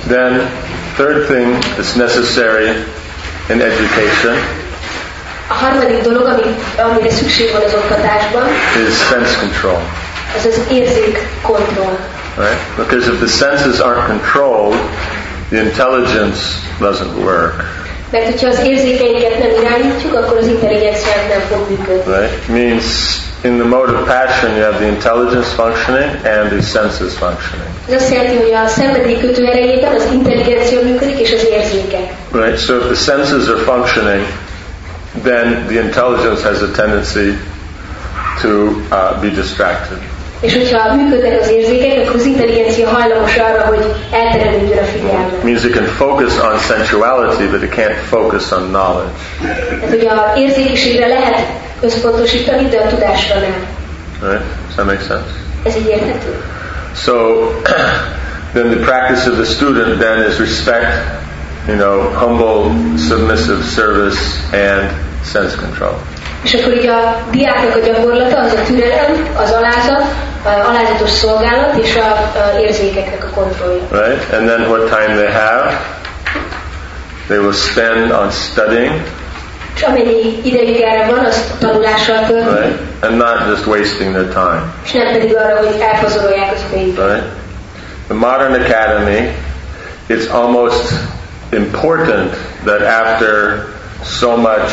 Then, third thing that's necessary in education a harmadik dolog, amire szükség van az oktatásban, is sense control. az az érzékkontroll. Right? Because if the senses aren't controlled, the intelligence doesn't work. Mert hogyha az érzékeinket nem irányítjuk, akkor az intelligenciánk nem fog működni. Right? Means in the mode of passion you have the intelligence functioning and the senses functioning. Ez azt jelenti, hogy a szenvedély kötő erejében az intelligencia működik és az érzékek. Right? So if the senses are functioning, then the intelligence has a tendency to be distracted. És hogyha működnek az érzékek, akkor az intelligencia hajlamos arra, hogy elterelődjön a figyelme. It means it can focus on sensuality, but it can't focus on knowledge. Tehát, hogy az érzékiségre lehet összpontosítani, de a tudásra nem. Right? Does that make sense? Ez így érthető? So, then the practice of the student then is respect, humble, submissive service and sense control. És akkor így a diáknak a gyakorlata az a türelem, az alázat, alázatos szolgálat és az érzékeknek a kontrollja. Right? And then what time they have, they will spend on studying. És amennyi idejük erre van, azt tanulással töltik. Right? And not just wasting their time. És nem pedig arra, hogy elpazarolják az idejüket. Right? The modern academy, it's almost important that after so much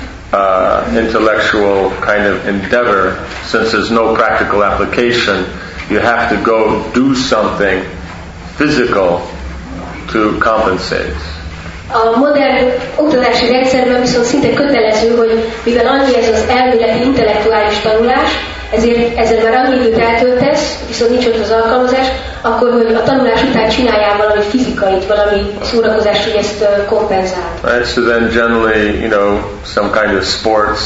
intellectual kind of endeavor, since there's no practical application, you have to go do something physical to compensate. A modern oktatási rendszerben viszont szinte kötelező, hogy mivel annyi ez az elméleti intellektuális tanulás, ezért ezzel már annyi időt eltöltesz, viszont nincs ott az alkalmazás, akkor, hogy a tanulás után csináljál valami fizikait, valami szórakozást, hogy ezt kompenzál. Right, so then generally, some kind of sports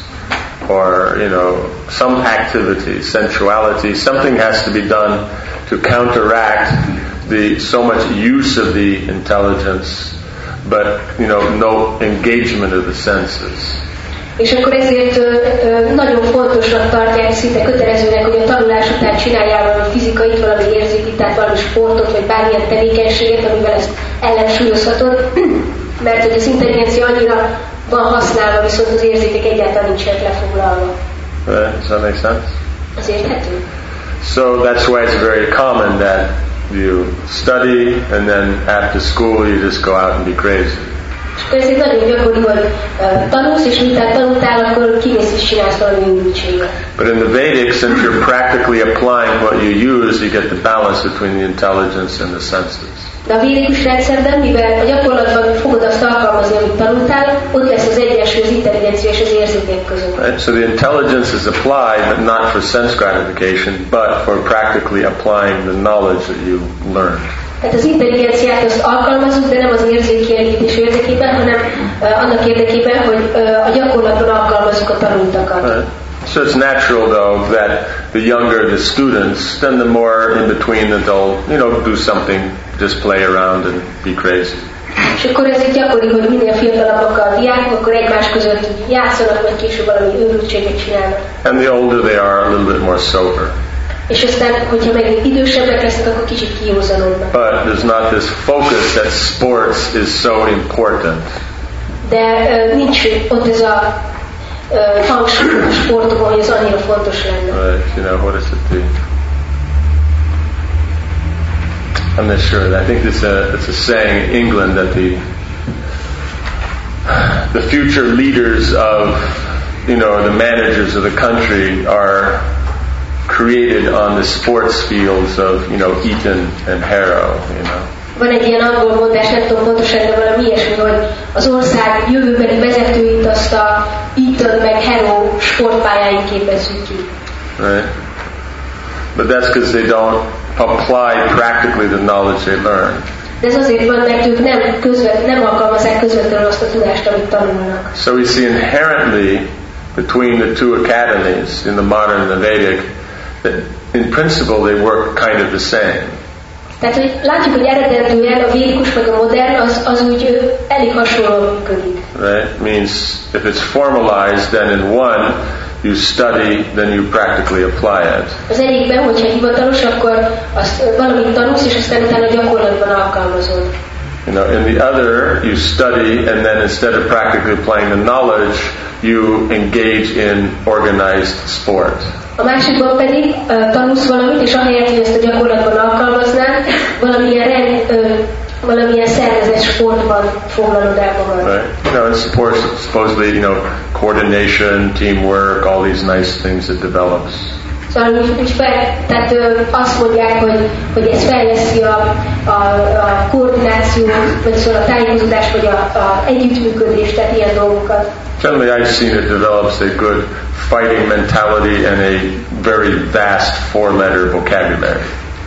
or, some activity, sensuality, something has to be done to counteract the so much use of the intelligence, but, no engagement of the senses. És akkor ezért nagyon fontosnak tartják, szinte kötelezőnek, hogy a tanulás után csináljál valami fizikait, valami érzékit, tehát valami sportot, vagy bármilyen tevékenységet, amivel ezt ellensúlyozhatod, mert hogy az intelligencia annyira van használva, viszont az érzékek egyáltalán nincsenek lefoglalva. Does that make sense? Az érthető? So that's why it's very common that you study and then after school you just go out and be crazy. És ezért nagyon gyakori, hogy tanulsz, és miután tanultál, akkor kimész és csinálsz valami újítséget. But in the Vedic, since you're practically applying what you use, you get the balance between the intelligence and the senses. De a védikus rendszerben, mivel a gyakorlatban fogod azt alkalmazni, amit tanultál, ott lesz az egyensúly az intelligencia és az érzékek között. Right? So the intelligence is applied, but not for sense gratification, but for practically applying the knowledge that you learned. Tehát az intelligenciát azt alkalmazunk, de nem az érzékkielégítés érdekében, hanem annak érdekében, hogy a gyakorlatban alkalmazzuk a tanultakat. Right. So it's natural, though, that the younger the students, then the more in between that they'll, do something, just play around and be crazy. És akkor ez így gyakori, hogy minél fiatalabbak a diákok, akkor egymás között játszanak, vagy később valami őrültséget csinálnak. And the older they are, a little bit more sober. És aztán, hogyha meg idősebbek lesznek, akkor kicsit kiózanodnak. But there's not this focus that sports is so important. De nincs ott ez a hangsúly a sportokon, hogy ez annyira fontos lenne. Right, what is it? I'm not sure. I think it's a saying in England that the future leaders of, the managers of the country are created on the sports fields of, Eton and Harrow, Van egy ilyen angol mondás, nem tudom pontosan, de valami ilyesmi, hogy az ország jövőbeli vezetőit azt a Eton meg Harrow sportpályáin képezzük ki. Right. But that's because they don't apply practically the knowledge they learn. De ez azért van, mert ők nem alkalmazzák közvetlenül azt a tudást, amit tanulnak. So we see inherently between the two academies, in the modern and the Vedic, that in principle they work kind of the same. Tehát, hogy látjuk, hogy eredetűen a védikus meg a modern az úgy elég hasonlóan működik. Right? Means if it's formalized, then in one you study, then you practically apply it. Az egyikben, hogyha hivatalos, akkor azt valamit tanulsz, és aztán utána gyakorlatban alkalmazod. You know, in the other, you study, and then instead of practically applying the knowledge, you engage in organized sport. A másikban pedig tanulsz valamit, és ahelyett, hogy ezt a gyakorlatban alkalmaznád, valamilyen szervezett sportban foglalod el magad. Right. You know, it's supposedly, coordination, teamwork, all these nice things it develops. Szóval tehát azt mondják, hogy ez fejleszi a koordinációt, vagy szóval a tájékozódást, vagy a együttműködést, tehát ilyen dolgokat. Generally, I've seen it develops a good fighting mentality and a very vast four-letter vocabulary.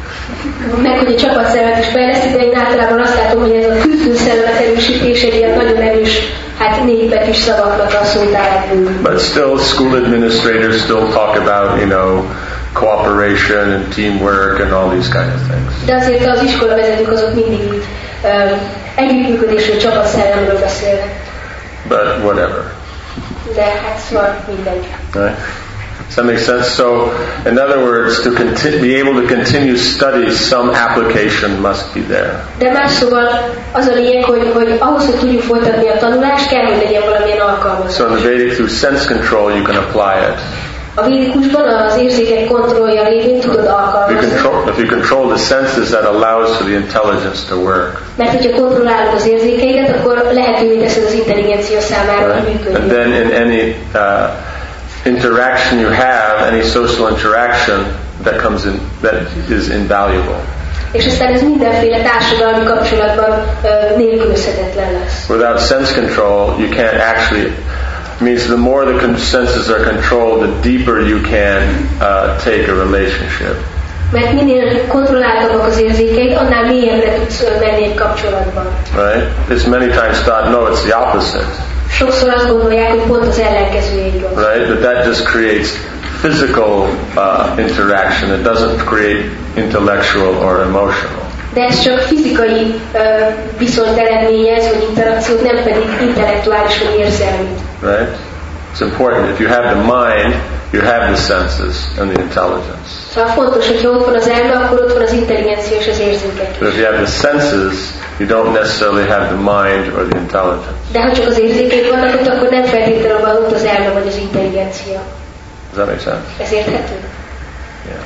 Meg, hogy a csapatszellemet is fejleszti, de én általában azt látom, hogy ez a küzdőszellemet erősítés egy ilyen nagyon erős, népbetűs szavaknak a szótárát bővül. But still, school administrators still talk about, cooperation and teamwork and all these kind of things. De azért az iskolavezetők azok mindig együttműködésről, csapatszellemről beszélnek. But whatever. De szóval mindegy. Right? Does that make sense? So, in other words, to be able to continue study, some application must be there. De más szóval az a lényeg, hogy ahhoz, hogy tudjuk folytatni a tanulást, kell, hogy legyen valamilyen alkalmazás. So in the Vedic, through sense control, you can apply it. A védikusban az érzékek kontrollja révén tudod alkalmazni. If you control the senses, that allows for the intelligence to work. Mert hogyha kontrollálod az érzékeidet, akkor lehetővé teszed az intelligencia számára, hogy működjön. And then in any interaction you have, any social interaction that is invaluable. És aztán ez mindenféle társadalmi kapcsolatban nélkülözhetetlen lesz. Without sense control, you can't actually. Means the more the senses are controlled, the deeper you can take a relationship. Mert minél kontrolláltabbak az érzékeid, annál mélyebbre tudsz menni egy kapcsolatban. Right? It's many times thought, no, it's the opposite. Sokszor azt gondolják, hogy pont az ellenkezője igaz. Right? But that just creates physical interaction. It doesn't create intellectual or emotional. De ez csak fizikai viszonyt eredményez, vagy interakciót, nem pedig intellektuális vagy érzelmi. Right? It's important. If you have the mind, you have the senses and the intelligence. Szóval fontos, hogy ott van az elme, akkor ott van az intelligencia és az érzékek. But if you have the senses, you don't necessarily have the mind or the intelligence. De ha csak az érzékek vannak ott, akkor nem feltétlenül van ott az elme vagy az intelligencia. Does that make sense? Ez érthető? Yeah.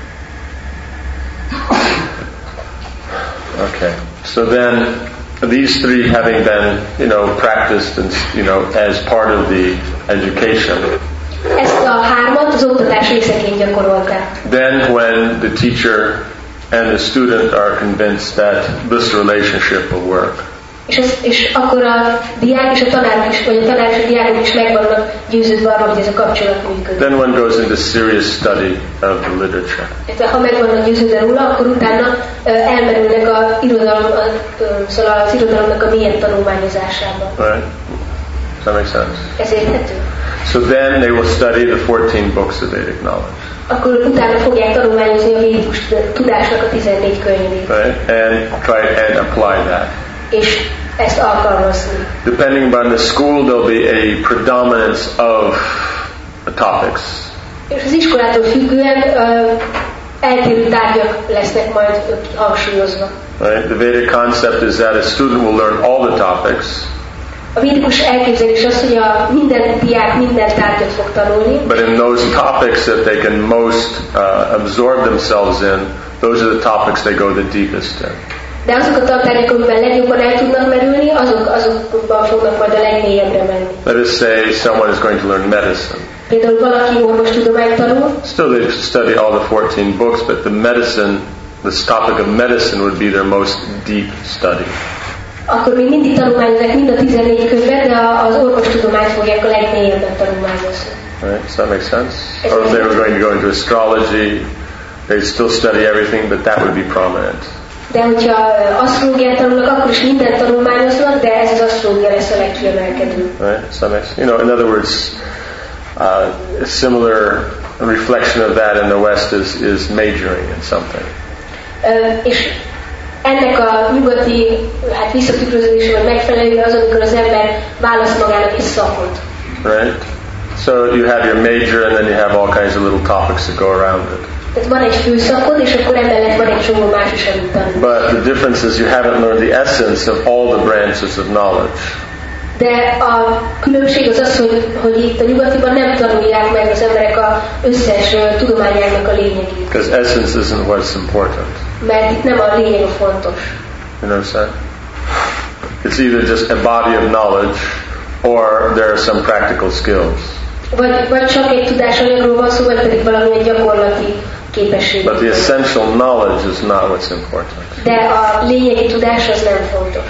Okay. So then, these three having been, practiced and, as part of the education. Ezt a hármat az oktatás részeként gyakorolták. Then when the teacher and the student are convinced that this relationship will work. És akkor a diák és a tanár is, vagy a tanár és a diákok is meg vannak győződve arról, hogy ez a kapcsolat működik. Then one goes into serious study of the literature. Ha meg vannak győződve róla, akkor utána elmerülnek szóval az irodalomnak a mélyebb tanulmányozásába. Right? Does that make sense? Ez érthető? So then they will study the 14 books of Vedic knowledge. Akkor utána fogják tanulmányozni a védikus tudásnak a 14 könyvét. Right? And try and apply that. És ezt alkalmazni. Depending upon the school, there'll be a predominance of topics. És az iskolától függően eltérő tárgyak lesznek majd hangsúlyozva. Right? The Vedic concept is that a student will learn all the topics. A védikus elképzelés az, hogy minden diák minden tárgyat fog tanulni. But in those topics that they can most absorb themselves in, those are the topics they go the deepest in. De azok a tantárgyak, amiben legjobban el tudnak merülni, azokban fognak majd a legmélyebbre menni. Let us say someone is going to learn medicine. Például valaki orvostudományt tanul. Still they study all the 14 books, but this topic of medicine would be their most deep study. Akkor még mindig tanulmányozzák mind a 14 könyvet, de az orvostudományt fogják a legmélyebben tanulmányozni. Right? Does that make sense? Or if they were going to go into astrology, they'd still study everything, but that would be prominent. De hogyha asztrológiát tanulnak, akkor is mindent tanulmányoznak, de ez az asztrológia lesz a legkiemelkedő. Right? So that makes, in other words, a similar reflection of that in the West is majoring in something. És ennek a nyugati visszatükröződése vagy megfelelője az, amikor az ember választ magának egy szakot. Right? So you have your major and then you have all kinds of little topics that go around it. Tehát van egy főszakod, és akkor emellett van egy csomó más is, amit tanulsz. But the difference is you haven't learned the essence of all the branches of knowledge. De a különbség az az, hogy itt a nyugatiban nem tanulják meg az emberek az összes tudományának a lényegét. Because essence isn't what's important. Mert itt nem a lényeg a fontos. You know what I'm saying? It's either just a body of knowledge or there are some practical skills. Vagy csak egy tudásanyagról van szó, vagy pedig valamilyen gyakorlati képesség. But the essential knowledge is not what's important. De a lényegi tudás az nem fontos.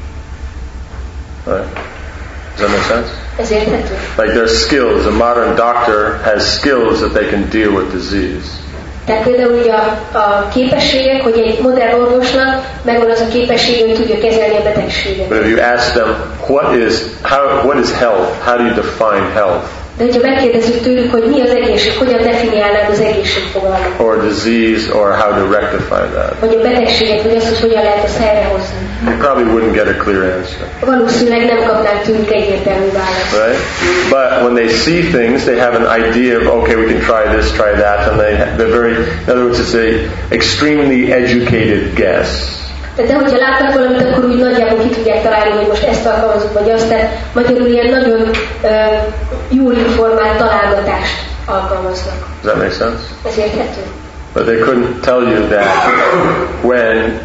Right? Does that make sense? Ez érthető? Like there's skills. A modern doctor has skills that they can deal with disease. Tehát például ugye a képességek, hogy egy modern orvosnak megvan az a képesség, hogy tudja kezelni a betegséget. But if you ask them, what is health? How do you define health? De hogyha megkérdezzük tőlük, hogy mi az egészség, hogyan definiálnád az egészség fogalmat? Or disease, or how to rectify that? Vagy a betegséget, vagy azt, hogy hogyan lehet azt helyrehozni? You probably wouldn't get a clear answer. Valószínűleg nem kapnánk tőlük egyértelmű választ. Right? But when they see things, they have an idea of, okay, we can try this, try that, and they're very, in other words, it's an extremely educated guess. De hogyha látnak valamit, akkor úgy nagyjából ki tudják találni, hogy most ezt alkalmazunk, vagy azt. Tehát magyarul ilyen nagyon jól informált találgatást alkalmaznak. Does that make sense? Ez érthető? But they couldn't tell you that when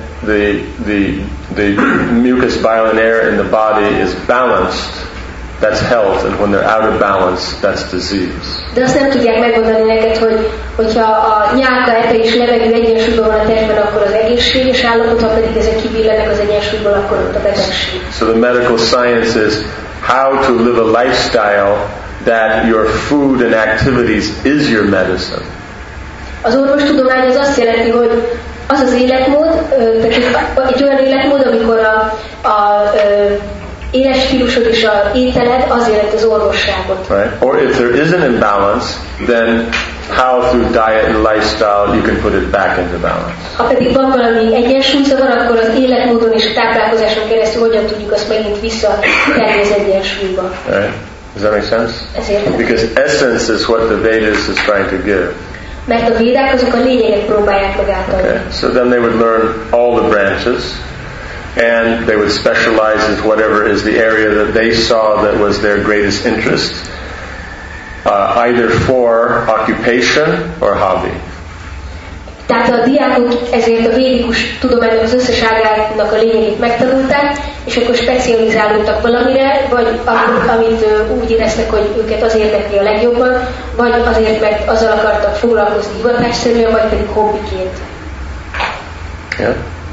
the mucus bilae air in the body is balanced, that's health, and when they're out of balance, that's disease. De azt nem tudják megmondani neked, hogyha a nyálka, epe és levegő egyensúlyban van a testben, akkor az egészséges állapot, ha pedig ezek kibillenek az egyensúlyból, akkor ott a betegség. So the medical science is how to live a lifestyle that your food and activities is your medicine. Az orvostudomány az azt jelenti, hogy az az életmód, tehát egy olyan életmód, amikor a éles stílusod és az ételed az jelent az orvosságot. Right? Or if there is an imbalance, then how through diet and lifestyle you can put it back into balance. Ha pedig van valami egyensúlyzavar, akkor az életmódon és a táplálkozáson keresztül hogyan tudjuk azt megint visszatenni az egyensúlyba. Right? Does that make sense? Ezért. Because essence is what the Vedas is trying to give. Mert a védák azok a lényeget próbálják meg átadni. Okay. So then they would learn all the branches, and they would specialize in whatever is the area that they saw that was their greatest interest, either for occupation or hobby. Tehát a diákok ezért a védikus tudománynak az összes ágának a lényegét megtanulták, és akkor specializálódtak valamire, vagy amit úgy éreztek, hogy őket az érdekli a legjobban, vagy azért, mert azzal akartak foglalkozni hivatásszerűen, vagy pedig hobbiként. Yeah.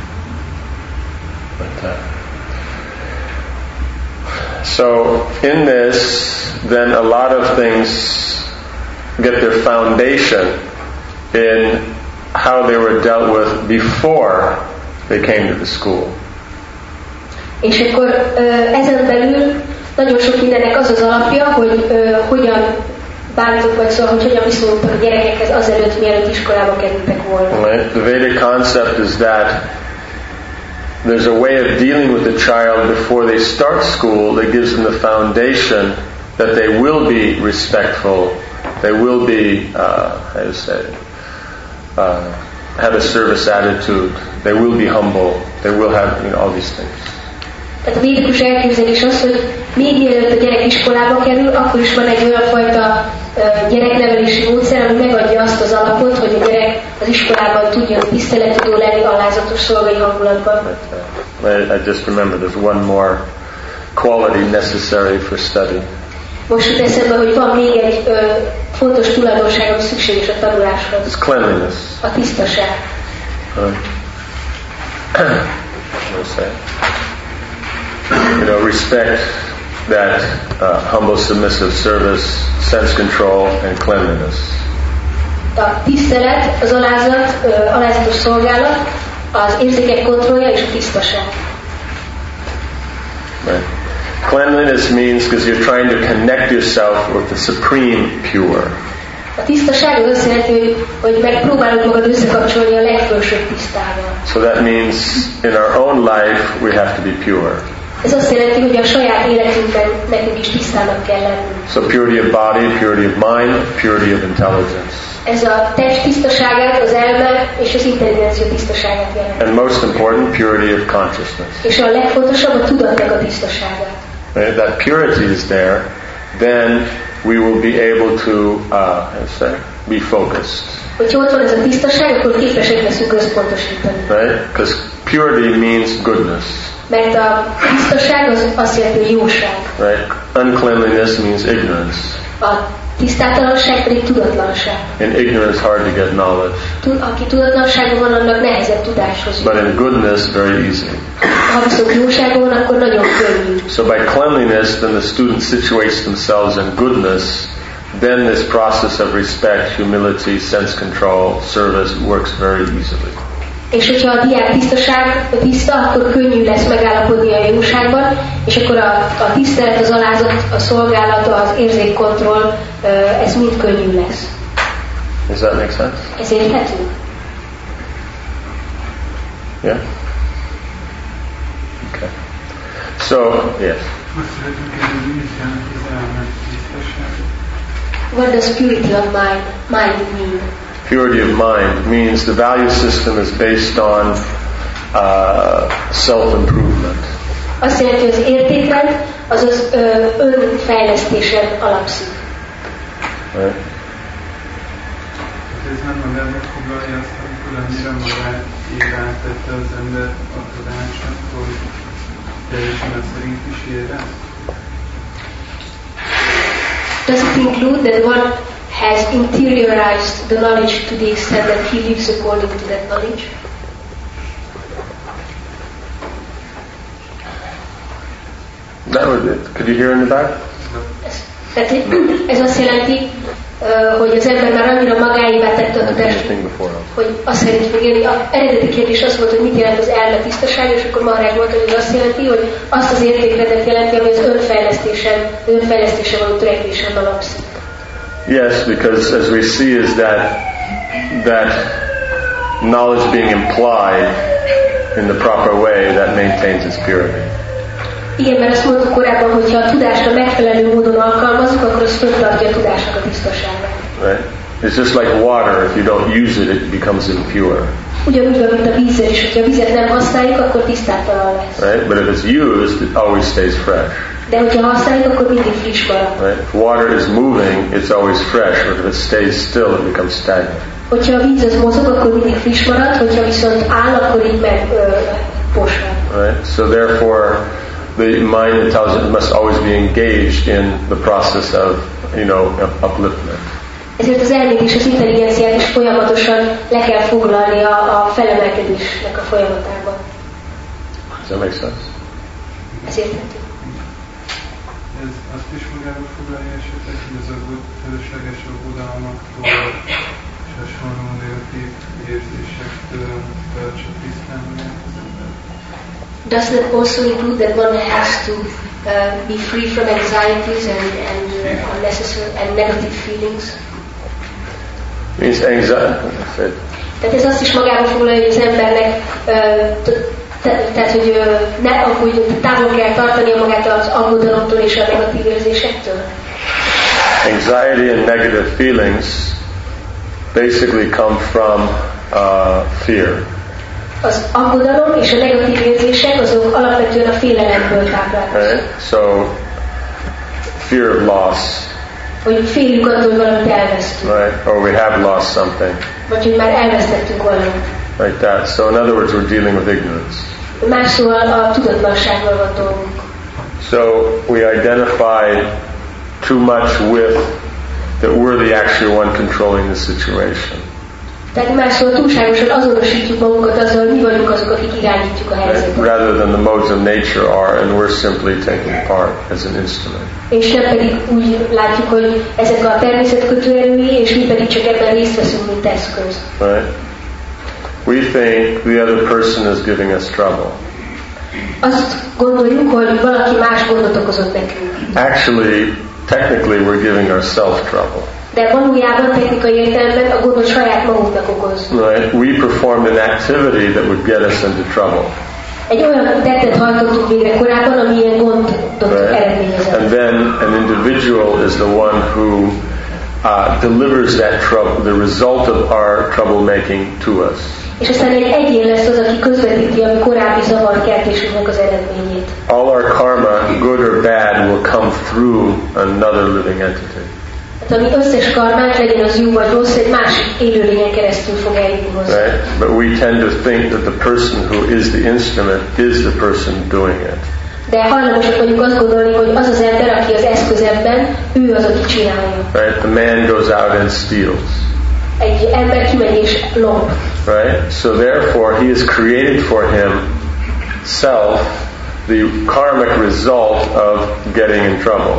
So in this, then a lot of things get their foundation in how they were dealt with before they came to the school. És akkor ezen belül nagyon sok mindennek az az alapja, hogy hogyan bántok, vagy szóval, hogy hogyan viszonyultak a gyerekekhez azelőtt, mielőtt iskolába kerültek volna. Right? The Vedic concept is that there's a way of dealing with the child before they start school that gives them the foundation that they will be respectful, they will be, have a service attitude, they will be humble, they will have all these things. Tehát a védikus elképzelés az, hogy még mielőtt a gyerek iskolába kerül, akkor is van egy olyan fajta gyereknevelési módszer, ami megadja azt az alapot, hogy a gyerek az iskolában tudjon tisztelettudó lenni, alázatos szolgai hangulatban. I just remember there's one more quality necessary for study. Most jut eszembe, hogy van még egy fontos tulajdonság, ami szükséges a tanuláshoz. It's cleanliness. A tisztaság. Respect that humble, submissive service, sense control, and cleanliness. A tisztelet, az alázatos szolgálat, az érzékek kontrollja és a tisztaság. Right. Cleanliness means because you're trying to connect yourself with the supreme pure. A tisztaság az azt jelenti, hogy megpróbálod magad összekapcsolni a legfelsőbb tisztával. So that means in our own life we have to be pure. Ez azt jelenti, hogy a saját életünkben nekünk is tisztának kell lenni. So purity of body, purity of mind, purity of intelligence. Ez a test tisztaságát, az elme és az intelligencia tisztaságát jelenti. And most important, purity of consciousness. És a legfontosabb a tudatnak a tisztasága. If that purity is there, then we will be able to be focused. Hogyha ott van ez a tisztaság, akkor képesek leszünk központosítani. Right? Because purity means goodness. Mert a tisztaság az azt jelenti, hogy jóság. Right? Uncleanliness means ignorance. A tisztátalanság pedig tudatlanság. In ignorance, hard to get knowledge. Aki tudatlanságban van, annak nehezebb tudáshoz jut. But in goodness, very easy. Ha viszont jóságban van, akkor nagyon könnyű. So by cleanliness, then the student situates themselves in goodness. Then this process of respect, humility, sense control, service works very easily. És hogyha a diák tiszta, akkor könnyű lesz megállapodni a jóságban, és akkor a tisztelet, az alázat, a szolgálat, az érzékkontroll, ez mind könnyű lesz. Does that make sense? Ez érthető? Yeah? Okay. So, yes. What does purity of mind mean? Purity of mind means the value system is based on self-improvement. Azt jelenti, hogy az értékrend az önfejlesztésen alapszik. Right? Ez nem magában foglalja azt, amikor annyira magát éráltette az ember a tudását, hogy teljesen a szerint is érál? Does it include that one has interiorized the knowledge to the extent that he lives according to that knowledge? That was it. Could you hear in the back? Tehát ez azt jelenti, hogy az ember már annyira magáévá tette a tudást, hogy azt szerint fog élni. Az eredeti kérdés az volt, hogy mit jelent az elme tisztaság, és akkor Maharaj volt, hogy az azt jelenti, hogy azt az értékrendet jelenti, ami az önfejlesztésen való törekvésen alapszik. Yes, because as we see is that knowledge being implied in the proper way, that maintains its purity. Igen, mert azt mondtuk korábban, hogy ha a tudást a megfelelő módon alkalmazzuk, akkor az fenntartja a tudásnak a tisztaságát. Right? It's just like water. If you don't use it, it becomes impure. Ugyanúgy van, mint a vízzel is, hogyha a vizet nem használjuk, akkor tisztátalan lesz. Right? But if it's used, it always stays fresh. De hogyha használjuk, akkor mindig friss marad. Right? If water is moving, it's always fresh. But if it stays still, it becomes stagnant. Hogyha a víz az mozog, akkor mindig friss marad, hogyha viszont áll, akkor így posvad. Right? So therefore, the mind intelligence must always be engaged in the process of, upliftment. Ezért az elmét és az intelligenciát is folyamatosan le kell foglalni a felemelkedésnek a folyamatában. Does that make sense? Ez érthető. Ez azt is magába foglalja esetleg, hogy az fölösleges aggodalmaktól és hasonló negatív érzésektől tartsa tisztán magát az ember? Does that also include that one has to be free from anxieties and unnecessary and negative feelings? Means anxiety. Tehát ez azt is magába foglalja, hogy az embernek tehát, hogy ne aggódjon, távol kell tartania magát az aggodalomtól és a negatív érzésektől. Anxiety and negative feelings basically come from fear. Az aggodalom és a negatív érzések azok alapvetően a félelemből táplálkoznak. Right? So, fear of loss. Hogy félünk attól, hogy valamit elvesztünk. Right? Or we have lost something. Vagy hogy már elvesztettünk valamit. Like that. So in other words, we're dealing with ignorance. Más szóval a tudatlansággal van dolgunk. So we identify too much with that we're the actual one controlling the situation. Tehát más szóval túlságosan azonosítjuk magunkat azzal, hogy mi vagyunk azok, akik irányítjuk a helyzetet. Rather than the modes of nature are, and we're simply taking part as an instrument. És nem pedig úgy látjuk, hogy ezek a természetkötő erői, és mi pedig csak ebben részt veszünk, mint eszköz. Right? We think the other person is giving us trouble. Azt gondoljuk, hogy valaki más gondot okozott nekünk. Actually, technically, we're giving ourselves trouble. De valójában technikai értelemben a gondot saját magunknak okoz. Right? We performed an activity that would get us into trouble. Egy olyan tettet hajtottunk végre korábban, ami ilyen gondot eredményezett. And then an individual is the one who delivers that trouble, the result of our troublemaking to us. És aztán egy egyén lesz az, aki közvetíti a mi korábbi zavarkeltésünknek az eredményét. All our karma, good or bad, will come through another living entity. Hát ami összes karmánk, legyen az jó vagy rossz, egy másik élőlényen keresztül fog eljutni hozzá. Right? But we tend to think that the person who is the instrument is the person doing it. De hajlamosak vagyunk azt gondolni, hogy az az ember, aki az eszköz ebben, ő az, aki csinálja. Right? The man goes out and steals. Egy ember kimegy és lop. Right? So therefore he has created for himself the karmic result of getting in trouble.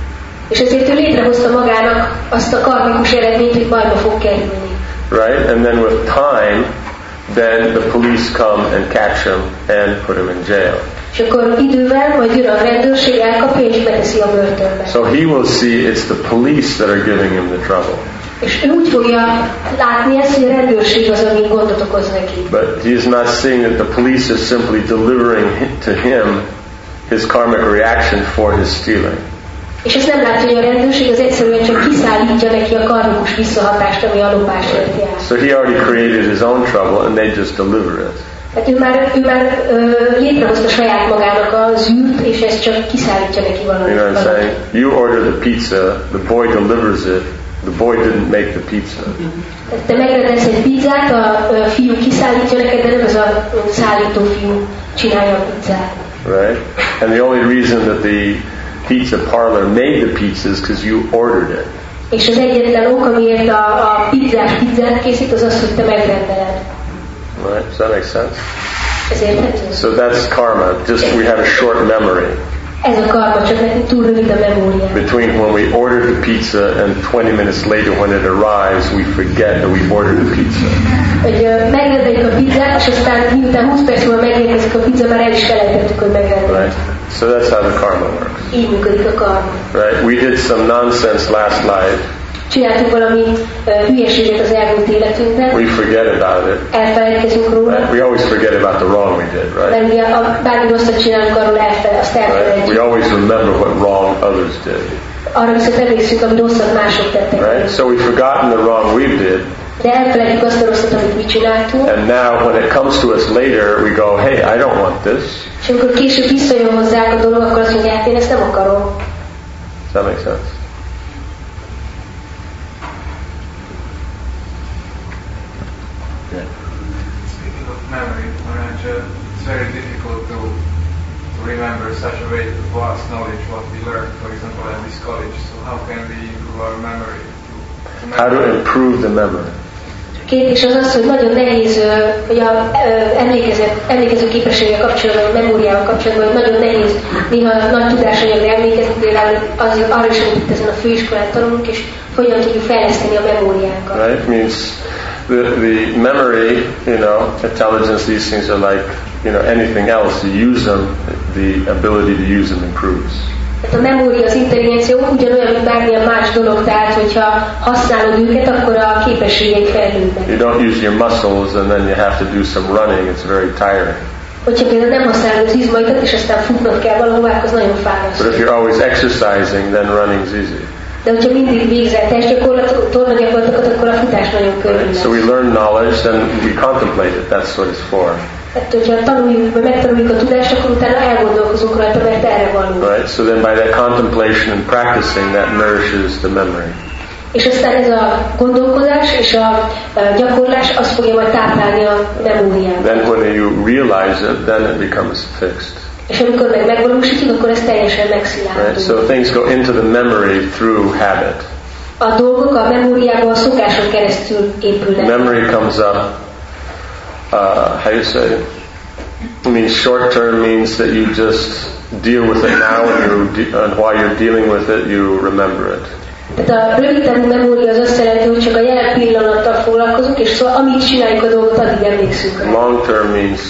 És ezért ő létrehozta magának azt a karmikus eredményt, hogy bajba fog kerülni. Right? And then with time, then the police come and catch him and put him in jail. És akkor idővel majd jön a rendőrség, elkapja és beteszi a börtönbe. So he will see it's the police that are giving him the trouble. És ő úgy fogja látni ezt, hogy a rendőrség az, ami gondot okoz neki. But he is not seeing that the police is simply delivering to him his karmic reaction for his stealing. És ezt nem látja, hogy a rendőrség az egyszerűen csak kiszállítja neki a karmikus visszahatást, ami a lopásért jár. So he already created his own trouble and they just deliver it. Hát ő már létrehozta saját magának az űrt, és ezt csak kiszállítja neki valamit. You know what I'm saying? You order the pizza, the boy delivers it. The boy didn't make the pizza. Te megrendelsz egy pizzát, a fiú kiszállítja neked, de nem az a szállító fiú csinálja a pizzát. Right? And the only reason that the pizza parlor made the pizza is because you ordered it. És az egyetlen ok, amiért a pizzát készít, az az, hogy te megrendeled. Right? Does that make sense? Ez érthető? So that's karma. Just we have a short memory. Ez a karma, csak nekünk túl rövid a memóriánk. Between when we order the pizza and 20 minutes later when it arrives, we forget that we ordered the pizza. Hogy megrendeljük a pizzát, és aztán miután 20 perc múlva megérkezik a pizza, már el is felejtettük, hogy megrendeljük. Right? So that's how the karma works. Így működik a karma. Right? We did some nonsense last life. Csináltunk valami hülyeséget az elmúlt életünkben. We forget about it. Elfelejtkezünk róla. Right? We always forget about the wrong we did, right? Mert ugye bármi rosszat csinálunk, arról azt elfelejtjük. Right? We always remember what wrong others did. Arra viszont emlékszünk, ami rosszat mások tettek. Right? So we've forgotten the wrong we did. De elfelejtjük azt a rosszat, amit mi csináltunk. And now when it comes to us later, we go, hey, I don't want this. És amikor később visszajön hozzák a dolog, akkor azt mondják, hát én ezt nem akarom. Does that make sense? Speaking of memory, Maharaj, it's very difficult to remember such a way vast knowledge what we learned, for example, at this college. So how can we improve our memory? How to improve the memory? Kérdés az az, hogy nagyon nehéz, hogy a emlékező képességgel kapcsolatban, a memóriával kapcsolatban, hogy nagyon nehéz néha nagy tudásanyagra emlékezni, például arra is, amit itt ezen a főiskolán tanulunk, és hogyan tudjuk fejleszteni a memóriánkat. Right? It means the memory, intelligence, these things are like, anything else. You use them, the ability to use them improves. Tehát a memória, az intelligencia ugyanolyan, mint bármilyen más dolog, tehát hogyha használod őket, akkor a képességek fejlődnek. You don't use your muscles and then you have to do some running, it's very tiring. Hogyha például nem használod az izmaidat, és aztán futnod kell valahová, az nagyon fárasztó. But if you're always exercising, then running's easy. De hogyha mindig végzel testgyakorlatokat, akkor a futás nagyon könnyű lesz. So we learn knowledge, then we contemplate it. That's what it's for. Tehát, hogyha megtanuljuk a tudást, akkor utána elgondolkozunk rajta, mert erre való. Right? So then by that contemplation and practicing, that nourishes the memory. És aztán ez a gondolkodás és a gyakorlás azt fogja majd táplálni a memóriát. Then when you realize it, then it becomes fixed. És amikor megvalósítjuk, akkor ez teljesen megszilárul. Right? So things go into the memory through habit. A dolgok a memóriában a szokáson keresztül épülnek. Memory comes up. How do you say it? I mean, short term means that you just deal with it now, and while you're dealing with it, you remember it. Tehát a rövid távú memória az azt jelenti, hogy csak a jelen pillanattal foglalkozunk, és szóval amíg csináljuk a dolgot, addig emlékszünk rá. Long term means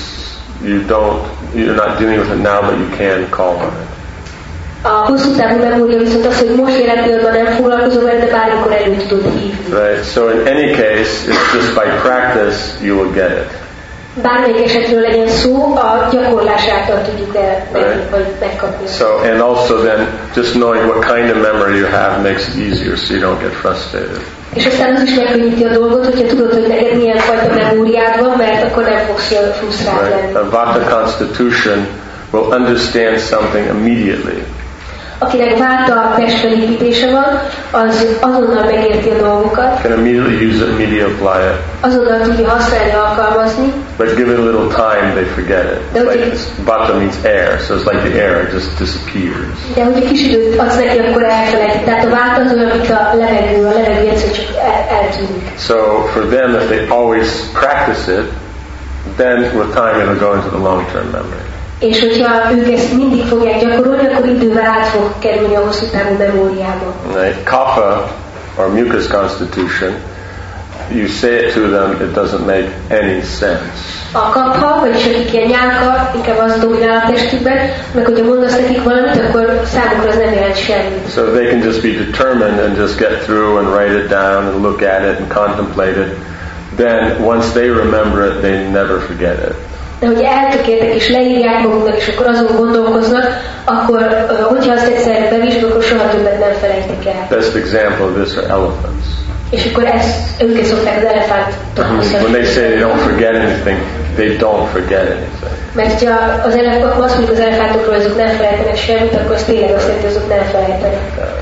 you're not dealing with it now, but you can call on it. A hosszú távú memória viszont az, hogy most jelen pillanatban nem foglalkozom vele, de bármikor elő tudod hívni. Right. So in any case, it's just by practice you will get it. Bármelyik esetről legyen szó, a gyakorlás által tudjuk vagy megkapni. So, and also then, just knowing what kind of memory you have makes it easier so you don't get frustrated. És aztán az is megkönnyíti a dolgot, hogyha tudod, hogy neked milyen fajta memóriád van, mert akkor nem fogsz frusztrált lenni. A Vata constitution will understand something immediately. Akinek Vata testfelépítése van, az azonnal megérti a dolgokat. Can immediately use it, immediately apply it. Azonnal tudja használni, alkalmazni. But give it a little time, they forget it. Like Vata means air, so it's like the air just disappears. De hogyha kis időt adsz neki, akkor elfelejti. Tehát a Vata az olyan, mint a levegő egyszer csak eltűnik. So for them, if they always practice it, then with time it'll go into the long-term memory. És hogyha ők ezt mindig fogják gyakorolni, akkor idővel át fog kerülni a hosszú távú memóriába. Right? Kapha, or mucus constitution, you say it to them, it doesn't make any sense. A kapha, vagyis akik ilyen nyálka, inkább az dominál a testükben, meg hogyha mondasz nekik valamit, akkor számukra az nem jelent semmit. So they can just be determined and just get through and write it down and look at it and contemplate it. Then once they remember it, they never forget it. De hogy eltökéltek és leírják maguknak, és akkor azon gondolkoznak, akkor, hogyha azt egyszer bevizsgáljuk, akkor soha többet nem felejtik el. Best example of this are elephants. És akkor ők szokták az elefántot használni. When they say they don't forget anything, they don't forget anything. Mert ha azt mondjuk az elefántokról, hogy azok nem felejtenek semmit, akkor az tényleg azt jelenti, hogy azok nem felejtenek.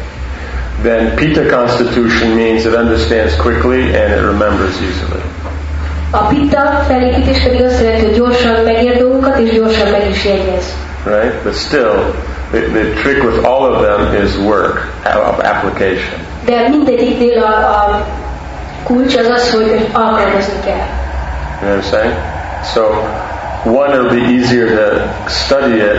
Then Pitta constitution means it understands quickly and it remembers easily. A Pitta felépítés pedig azt jelenti, hogy gyorsan megér dolgokat és gyorsan meg is jegyez. Right? But still, the trick with all of them is work, application. De mindegyiknél a kulcs az az, hogy alkalmazni kell. You know what I'm saying? So one will be easier to study it,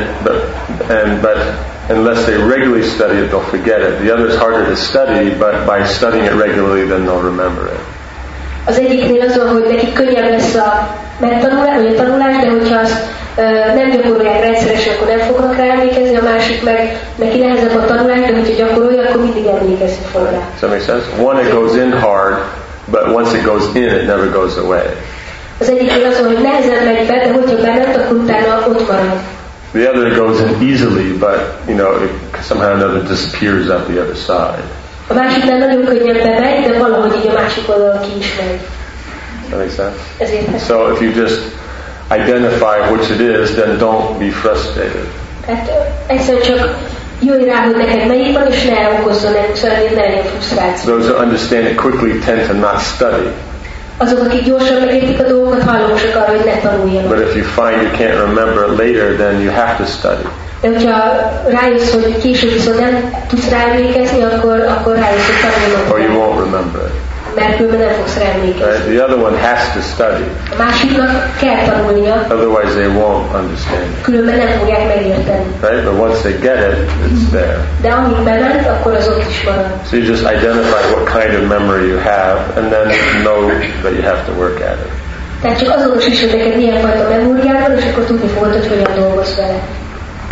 but unless they regularly study it, they'll forget it. The other is harder to study, but by studying it regularly, then they'll remember it. Az egyiknél az van, hogy nekik könnyebb lesz a megtanulás, vagy a tanulás, de hogyha azt nem gyakorolják rendszeresen, akkor nem fognak rá emlékezni, a másik meg neki nehezebb a tanulás, de hogyha gyakorolja, akkor mindig emlékezni fog rá. Does that make sense? One, it goes in hard, but once it goes in, it never goes away. Az egyiknél az van, hogy nehezen megy be, de hogyha bement, akkor utána ott marad. The other goes in easily, but it somehow or another disappears out the other side. A másiknál nagyon könnyen bemegy, de valahogy így a másik oldalon ki is megy. That makes sense? Ezért. So if you just identify which it is, then don't be frustrated. Hát egyszerűen csak jöjj rá, hogy neked melyik van, és ne okozzon ne legyen frusztráció. Those who understand it quickly tend to not study. Azok, akik gyorsan megértik a dolgokat, hajlamosak arra, hogy ne tanuljanak. But if you find you can't remember it later, then you have to study. De hogyha rájössz, hogy később viszont nem tudsz rá emlékezni, akkor rájössz, hogy tanulnak. Or you won't remember it. Mert különben nem fogsz rá emlékezni. Right? The other one has to study. A másiknak kell tanulnia. Otherwise they won't understand it. Különben nem fogják megérteni. Right? But once they get it, it's there. De amíg bement, akkor az ott is marad. So you just identify what kind of memory you have and then know that you have to work at it. Tehát csak azonosíts, hogy neked milyen fajta memóriád van, és akkor tudni fogod, hogy hogyan dolgozz vele. So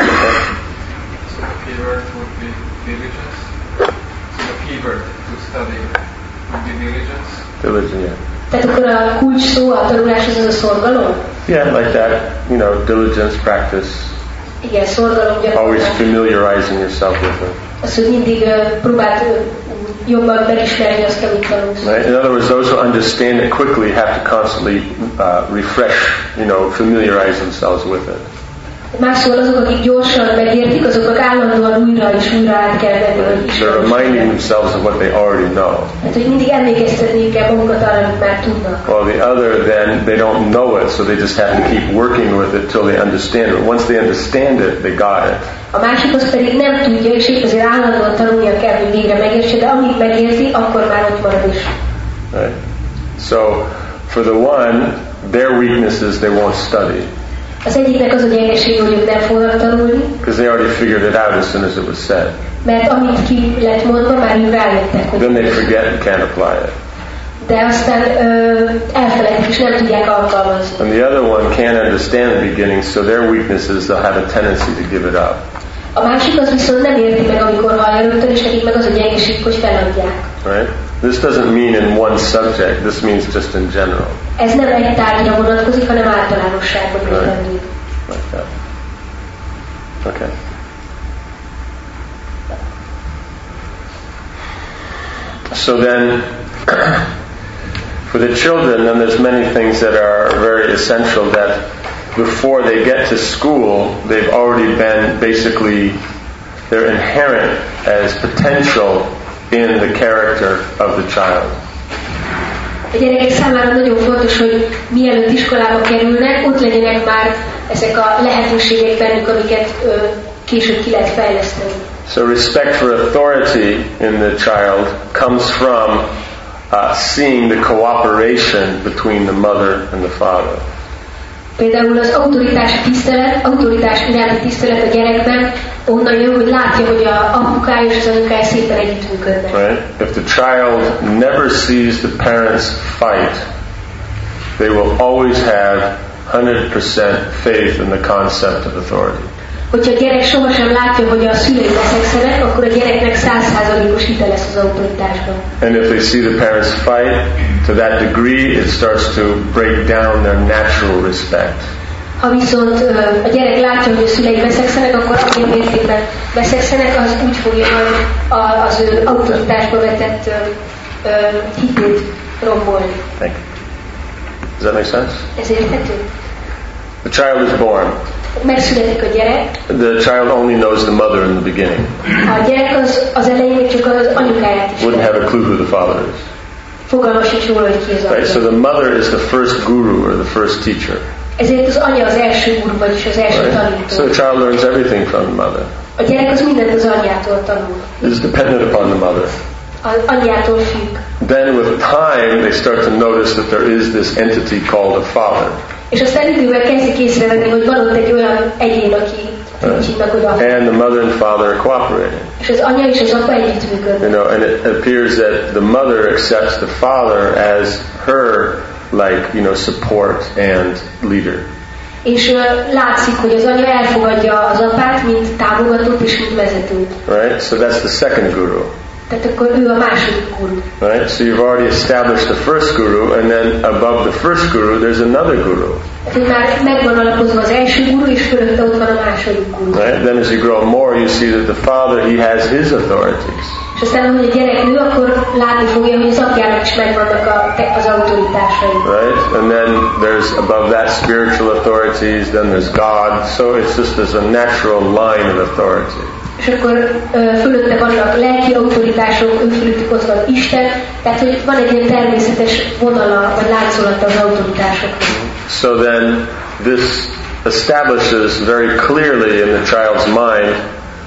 the keyword would be diligence. So the keyword to study would be diligence. Diligence, yeah. Tehát akkor a kulcs szó a tanuláshoz az a szorgalom? Yeah, like that. Diligence, practice. Igen, szorgalom gyakorlás. Always familiarizing yourself with it. Az, hogy mindig próbáld jobban megismerni azt, amit tanulsz. Right? In other words, those who understand it quickly have to constantly refresh, familiarize themselves with it. Máshol azok, akik gyorsan megértik, azoknak állandóan újra és újra át kell venni, hogy They're reminding themselves of what they already know. Hát, hogy mindig emlékeztetni kell magukat arra, amit már tudnak. Well, the other, then, they don't know it, so they just have to keep working with it till they understand it. Once they understand it, they got it. A másikhoz pedig nem tudja, és épp azért állandóan tanulnia kell, hogy végre megértse, de amíg megérti, akkor már ott marad is. Right? So, for the one, their weakness is they won't study. Az egyiknek az a gyengeség, hogy ők nem fognak tanulni. Because they already figured it out as soon as it was said. Mert amit ki lett mondva, már ők rájöttek, hogy... Then they forget and can't apply it. De aztán elfelejtik, és nem tudják alkalmazni. And the other one can't understand the beginning, so their weakness is they'll have a tendency to give it up. A másik az viszont nem érti meg, amikor hallja rögtön, és nekik meg az a gyengeség, hogy feladják. Right? This doesn't mean in one subject. This means just in general. Ez nem egy tárgyra vonatkozik, hanem általánosságban értelmű. Like that. Okay. So then, for the children, then there's many things that are very essential that before they get to school, they've already been basically, they're inherent as potential in the character of the child. A gyerekek számára nagyon fontos, hogy mielőtt iskolába kerülnek, ott legyenek már ezek a lehetőségek bennük, amiket később ki lehet fejleszteni. So respect for authority in the child comes from seeing the cooperation between the mother and the father. Például az autoritás iránti tisztelet a gyerekben onnan jön, hogy látja, hogy a apukája és az anyukája szépen együttműködnek. Right? If the child never sees the parents fight, they will always have 100% faith in the concept of authority. Hogyha a gyerek sohasem látja, hogy a szülei veszekszenek, akkor a gyereknek 100%-os hite lesz az autoritásban. And if they see the parents fight, to that degree it starts to break down their natural respect. Ha viszont a gyerek látja, hogy a szülei veszekszenek, akkor amilyen mértékben veszekszenek, az úgy fogja majd az ő autoritásba vetett hitét rombolni. Thank you. Does that make sense? Ez érthető? The child is born. Megszületik a gyerek. The child only knows the mother in the beginning. A gyerek az elején csak az anyukáját is. Wouldn't have a clue who the father is. Fogalma sincs róla, hogy ki az Right, so the mother is the first guru or the first teacher. Ezért az anya az első guru, vagyis az első tanító. So the child learns everything from the mother. A gyerek az mindent az anyjától tanul. It is dependent upon the mother. Az anyjától függ. Then with time they start to notice that there is this entity called a father. És aztán idővel kezdik észrevenni, hogy van ott egy olyan egyén, aki hívnak oda. And the mother and father are cooperating. És az anya és az apa együttműködnek. You know, and it appears that the mother accepts the father as her, like, you know, support and leader. És látszik, hogy az anya elfogadja az apát, mint támogatót és mint vezetőt. Right? So that's the second guru. Tehát akkor ő a második guru. Right? So you've already established the first guru, and then above the first guru, there's another guru. Tehát már megvan alapozva az első guru, és fölötte ott van a második guru. Right? Then as you grow more, you see that the father, he has his authorities. És aztán, ahogy a gyerek nő, akkor látni fogja, hogy az apjának is megvannak az autoritásai. Right? And then there's above that spiritual authorities, then there's God. So it's just there's a natural line of authority. És akkor fölötte vannak lelki autoritások, ő fölöttük ott van Isten, tehát hogy van egy ilyen természetes vonala, vagy látszolata az autoritásoknak. So then this establishes very clearly in the child's mind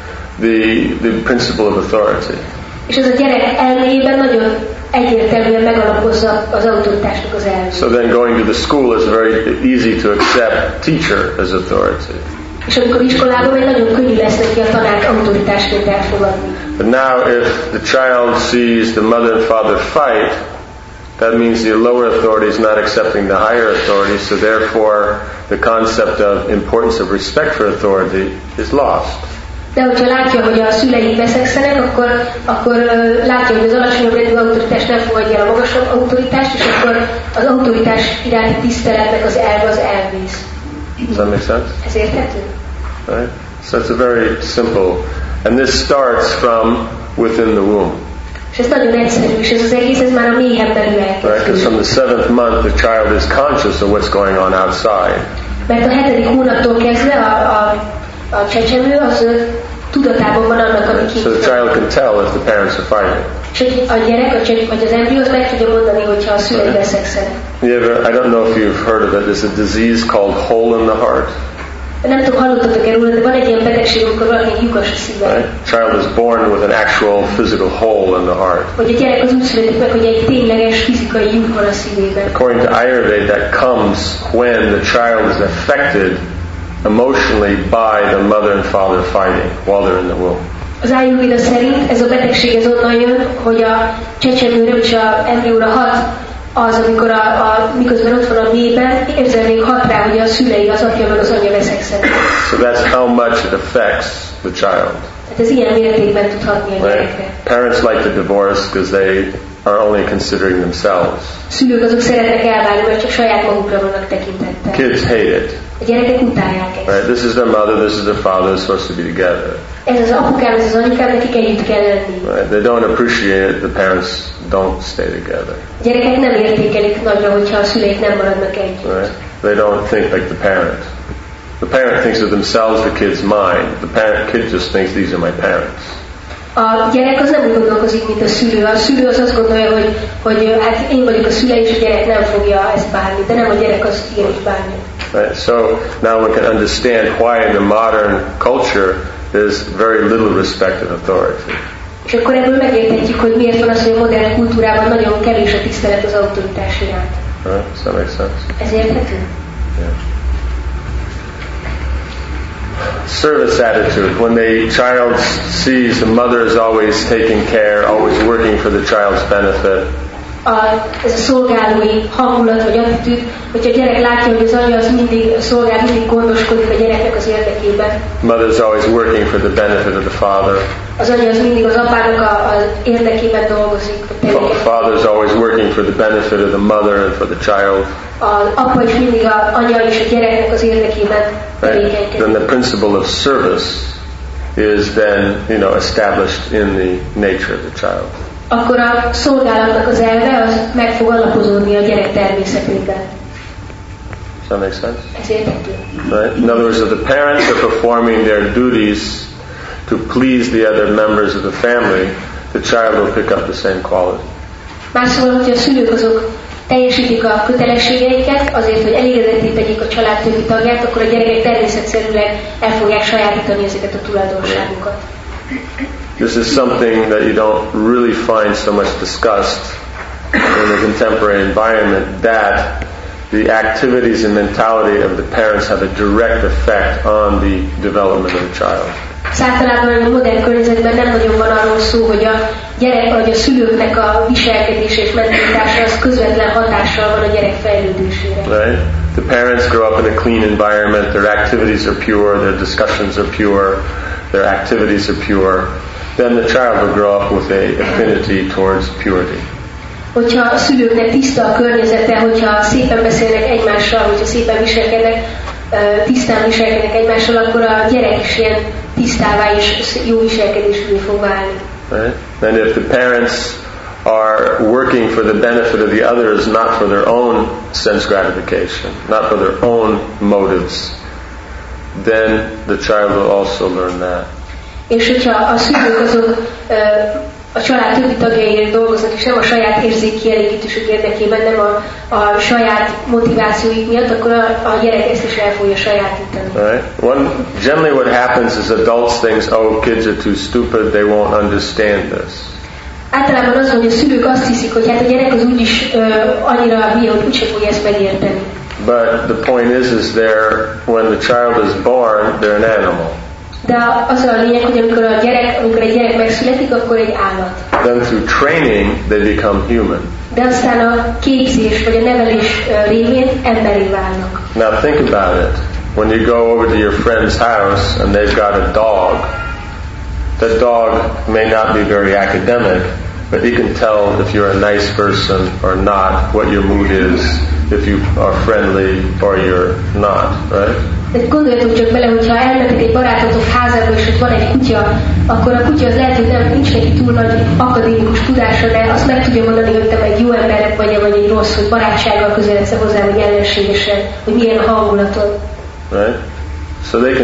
the principle of authority. És ez a gyerek elméjében nagyon egyértelműen megalapozza az autoritásnak az elmét. So then going to the school is very easy to accept teacher as authority. És amikor iskolába megy, nagyon könnyű lesz neki a tanárt autoritásként elfogadni. But now if the child sees the mother and father fight, that means the lower authority is not accepting the higher authority, so therefore the concept of importance of respect for authority is lost. De hogyha látja, hogy a szülei veszekszenek, akkor látja, hogy az alacsonyabb rendű autoritás nem fogadja el a magasabb autoritást, és akkor az autoritás iránti tiszteletnek az elve az elvész. Does that make sense? Ez érthető? Right? So it's a very simple, and this starts from within the womb. És ez nagyon egyszerű, és ez az egész, ez már a mélyebb belül elkezdődik. Right? Because from the 7th month the child is conscious of what's going on outside. Mert a 7. hónaptól kezdve a csecsemő az tudatában van annak, ami kint. So the child can tell if the parents are fighting. És a gyerek, vagy az embrió az meg tudja mondani, hogyha a szülei veszekszenek. I don't know if you've heard of it. There's a disease called hole in the heart. Nem tudom, hallottatok erről, de van egy ilyen betegség, amikor valakinek lyukas a szíve. Right? Child is born with an actual physical hole in the heart. Hogy a gyerek az úgy születik meg, hogy egy tényleges fizikai lyuk van a szívében. According to Ayurveda, that comes when the child is affected emotionally by the mother and father fighting while they're in the womb. Az Ayurveda szerint ez a betegség ez onnan jön, hogy a csecsemőre és az embrióra hat az, amikor miközben ott van a mélyben, érzelmény hat rá, hogy a szülei, az apja meg az anyja veszekszenek. So that's how much it affects the child. Tehát ez ilyen mértékben tud hatni a gyerekre. Parents like to divorce because they are only considering themselves. Szülők azok szeretnek elválni, mert csak saját magukra vannak tekintettel. Kids hate it. A gyerekek utálják ezt. Right? This is their mother, this is their father, they're supposed to be together. Ez az apukám, ez az anyukám, nekik együtt kell lenni. Right? They don't appreciate it, the parents don't stay together. A gyerekek nem értékelik nagyra, hogyha a szüleik nem maradnak együtt. Right? They don't think like the parent. The parent thinks of themselves, the kid's mine. The kid just thinks these are my parents. A gyerek az nem úgy gondolkozik, mint a szülő. A szülő az azt gondolja, hogy hát én vagyok a szüle, és a gyerek nem fogja ezt bánni, de nem a gyerek azt igenis bánja. Right? So now we can understand why in the modern culture there's very little respect of authority. És akkor ebből megérthetjük, hogy miért van az, hogy a modern kultúrában nagyon kevés a tisztelet az autoritás iránt. Right? Does that make sense? Ez érthető? Yeah. Service attitude. When the child sees the mother is always taking care, always working for the child's benefit. Ez a szolgálói hangulat vagy attitűd, hogyha a gyerek látja, hogy az anya az mindig szolgál, mindig gondoskodik a gyereknek az érdekében. Mother is always working for the benefit of the father. Az anya az mindig az apának az érdekében dolgozik. Father is always working for the benefit of the mother and for the child. Az apa is mindig az anya és a gyereknek az érdekében tevékenykedik. Then the principle of service is then, established in the nature of the child. Akkor a szolgálatnak az elve az meg fog alapozódni a gyerek természetében. Does that make sense? Ez érthető. Right? In other words, if the parents are performing their duties to please the other members of the family, the child will pick up the same quality. Más szóval, hogyha a szülők azok teljesítik a kötelességeiket azért, hogy elégedetté tegyék a család többi tagját, akkor a gyerekek természetszerűleg el fogják sajátítani ezeket a tulajdonságokat. This is something that you don't really find so much discussed in the contemporary environment, that the activities and mentality of the parents have a direct effect on the development of the child. Általában a modern környezetben nem nagyon van arról szó, hogy a gyerek vagy a szülőknek a viselkedése és mentalitása az közvetlen hatással van a gyerek fejlődésére. Right? The parents grow up in a clean environment, their activities are pure, their discussions are pure, their activities are pure. Then the child will grow up with an affinity towards purity. Hogyha a szülőknek tiszta a környezete, hogyha szépen beszélnek egymással, hogyha szépen viselkednek, tisztán viselkednek egymással, akkor a gyerek is ilyen tisztává és jó viselkedésűvé fog válni. Right? And if the parents are working for the benefit of the others, not for their own sense gratification, not for their own motives, then the child will also learn that. És hogyha a szülők azok a család többi tagjaiért dolgoznak, és nem a saját érzékkielégítésük érdekében, nem a saját motivációik miatt, akkor a gyerek ezt is el fogja sajátítani. Right? Generally what happens is adults think, oh, kids are too stupid, they won't understand this. Általában az, hogy a szülők azt hiszik, hogy hát a gyerek az úgyis annyira hülye, hogy úgyse fogja ezt megérteni. But the point is when the child is born, they're an animal. De az a lényeg, hogy amikor egy gyerek megszületik, akkor egy állat. Then through training, they become human. De aztán a képzés vagy a nevelés révén emberi válnak. Now think about it. When you go over to your friend's house and they've got a dog, that dog may not be very academic, but he can tell if you're a nice person or not, what your mood is, if you are friendly or you're not, right? De gondoljatok csak bele, hogyha elmentek egy barátotok házába, és ott van egy kutya, akkor a kutya az lehet, hogy nincs neki túl nagy akadémikus tudása, de azt meg tudja mondani, hogy te egy jó ember vagy egy rossz, hogy barátsággal közeledsz hozzá, vagy ellenségesen, hogy milyen a hangulatod. Right? So they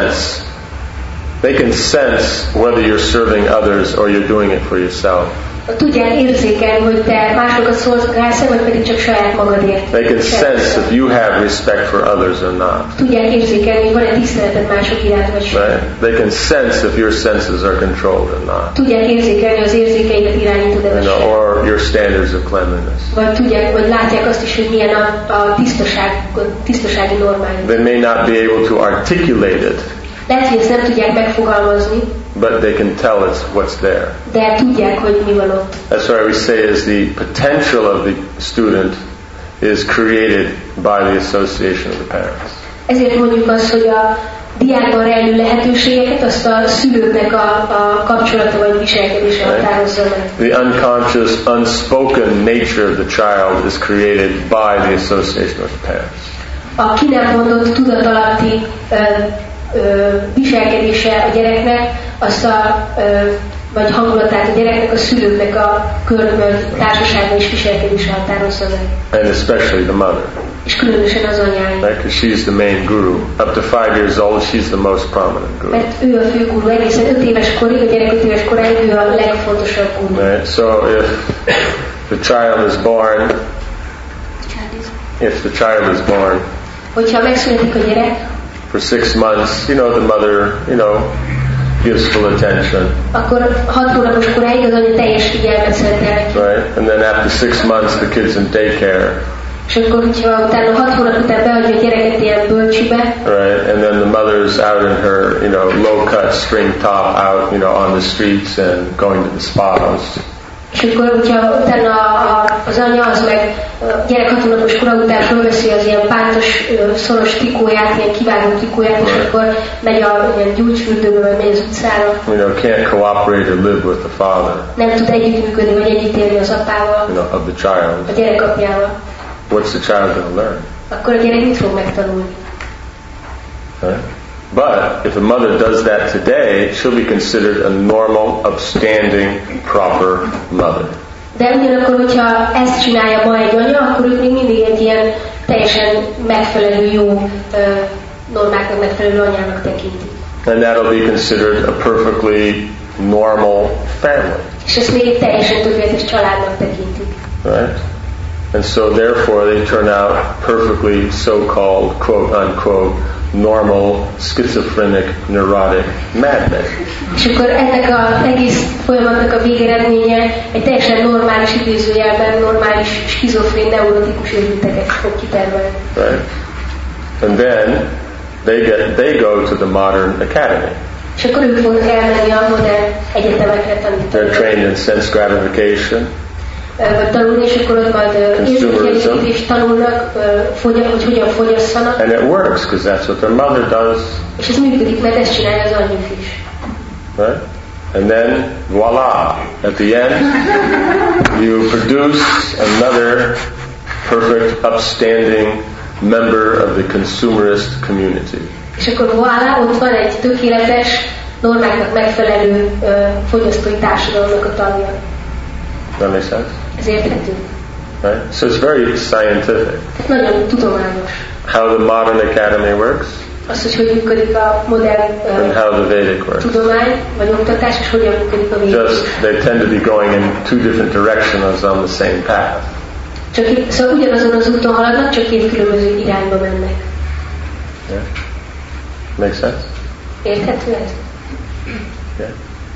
can sense whether you're serving others or you're doing it for yourself. Tudják érzékelni, hogy te másokat szolgálsz, vagy pedig csak saját magadért. They can sense if you have respect for others or not. Tudják érzékelni, hogy van-e tiszteleted mások iránt, vagy sem. Right? They can sense if your senses are controlled or not. Tudják érzékelni az érzékeidet irányítod-e, vagy sem. Or your standards of cleanliness. Vagy látják azt is, hogy milyen a tisztasági normáid. They may not be able to articulate it. Lehet, hogy ezt nem tudják megfogalmazni. But they can tell it's what's there. De tudják, hogy mi van ott. That's why we say is the potential of the student is created by the association of the parents. Ezért mondjuk azt, hogy a diákban rejlő lehetőségeket azt a szülőknek a kapcsolata vagy viselkedése határozza meg. The unconscious, unspoken nature of the child is created by the association with parents. A ki nem mondott tudatalatti viselkedése a gyereknek, azt vagy hangulatát a gyereknek a szülőknek a körülbelül társaságban is viselkedése határozza meg. And especially the mother. És különösen az anyája. Right? Because she's the main guru. Up to 5 years old, she's the most prominent guru. Mert ő a fő guru, egészen 5 éves korig, a gyerek 5 éves koráig ő a legfontosabb guru. Right? So if the child is born, hogyha megszületik a gyerek, for 6 months, the mother, gives full attention. Akkor 6 hónapos koráig az anya teljes figyelmet szentel. Right? And then after 6 months, the kid's in daycare. És akkor, hogyha utána 6 hónap után beadja a gyereket ilyen bölcsibe. Right, and then the mother's out in her, low-cut string top out, on the streets and going to the spas. És akkor, hogyha utána az anya az meg a gyerek 6 hónapos kora után fölveszi az ilyen pántos, szoros trikóját, ilyen kivágó trikóját, és akkor megy a ilyen gyógyfürdőbe, vagy megy az utcára. Can't cooperate or live with the father. Nem tud együttműködni, vagy együtt élni az apával. Of the child. A gyerek apjával. What's the child going to learn? Akkor a gyerek mit fog megtanulni? Right? But if a mother does that today, she'll be considered a normal, upstanding, proper mother. De ugyanakkor, hogyha ezt csinálja ma egy anya, akkor őt még mindig egy ilyen teljesen megfelelő, jó, normáknak megfelelő anyának tekinti. And that'll be considered a perfectly normal family. És ezt még egy teljesen tökéletes családnak tekintik. Right? And so therefore they turn out perfectly so-called, quote-unquote, normal, schizophrenic, neurotic madmen. És akkor ennek az egész folyamatnak a végeredménye egy teljesen normális idézőjelben, normális, skizofrén, neurotikus őrülteket fog kitermelni. Right? And then they go to the modern academy. És akkor ők fognak elmenni a modern egyetemekre tanítani. They're trained in sense gratification. Vagy tanulni, és akkor ott majd érzékelésítést tanulnak, hogy hogyan fogyasszanak. And it works, because that's what their mother does. És ez működik, mert ezt csinálja az anyjuk is. Right? And then, voila, at the end, you produce another perfect, upstanding member of the consumerist community. És akkor voilà, ott van egy tökéletes, normáknak megfelelő fogyasztói társadalomnak a tagja. That makes sense? Ez érthető. Right? So it's very scientific. Nagyon tudományos. How the modern academy works. Az, hogy működik a modern and how the Vedic works. Tudomány, vagy oktatás, és hogyan működik a védikus. Just they tend to be going in 2 different directions on the same path. Szóval ugyanazon az úton haladnak, csak 2 különböző irányba mennek. Yeah. Makes sense? Érthető ez? Yeah.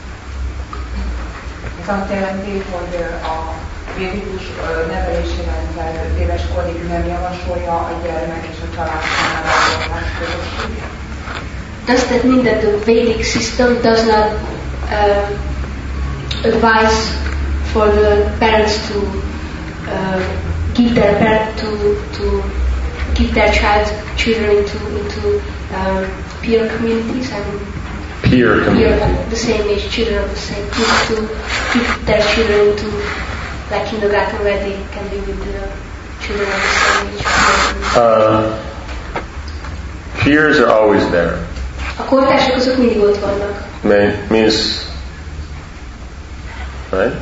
Ez azt jelenti, hogy a védikus nevelési rendszer 5 éves korig nem javasolja a gyermek és a család számára a oktatás közösséget? Does that mean that the Vedic system does not advise for the parents to give their children into peer communities and peer the same age children of the same group to give their children into like kindergarten where they can be with the children of the same age. Peers are always there. A kortársak azok mindig ott vannak. Means, right?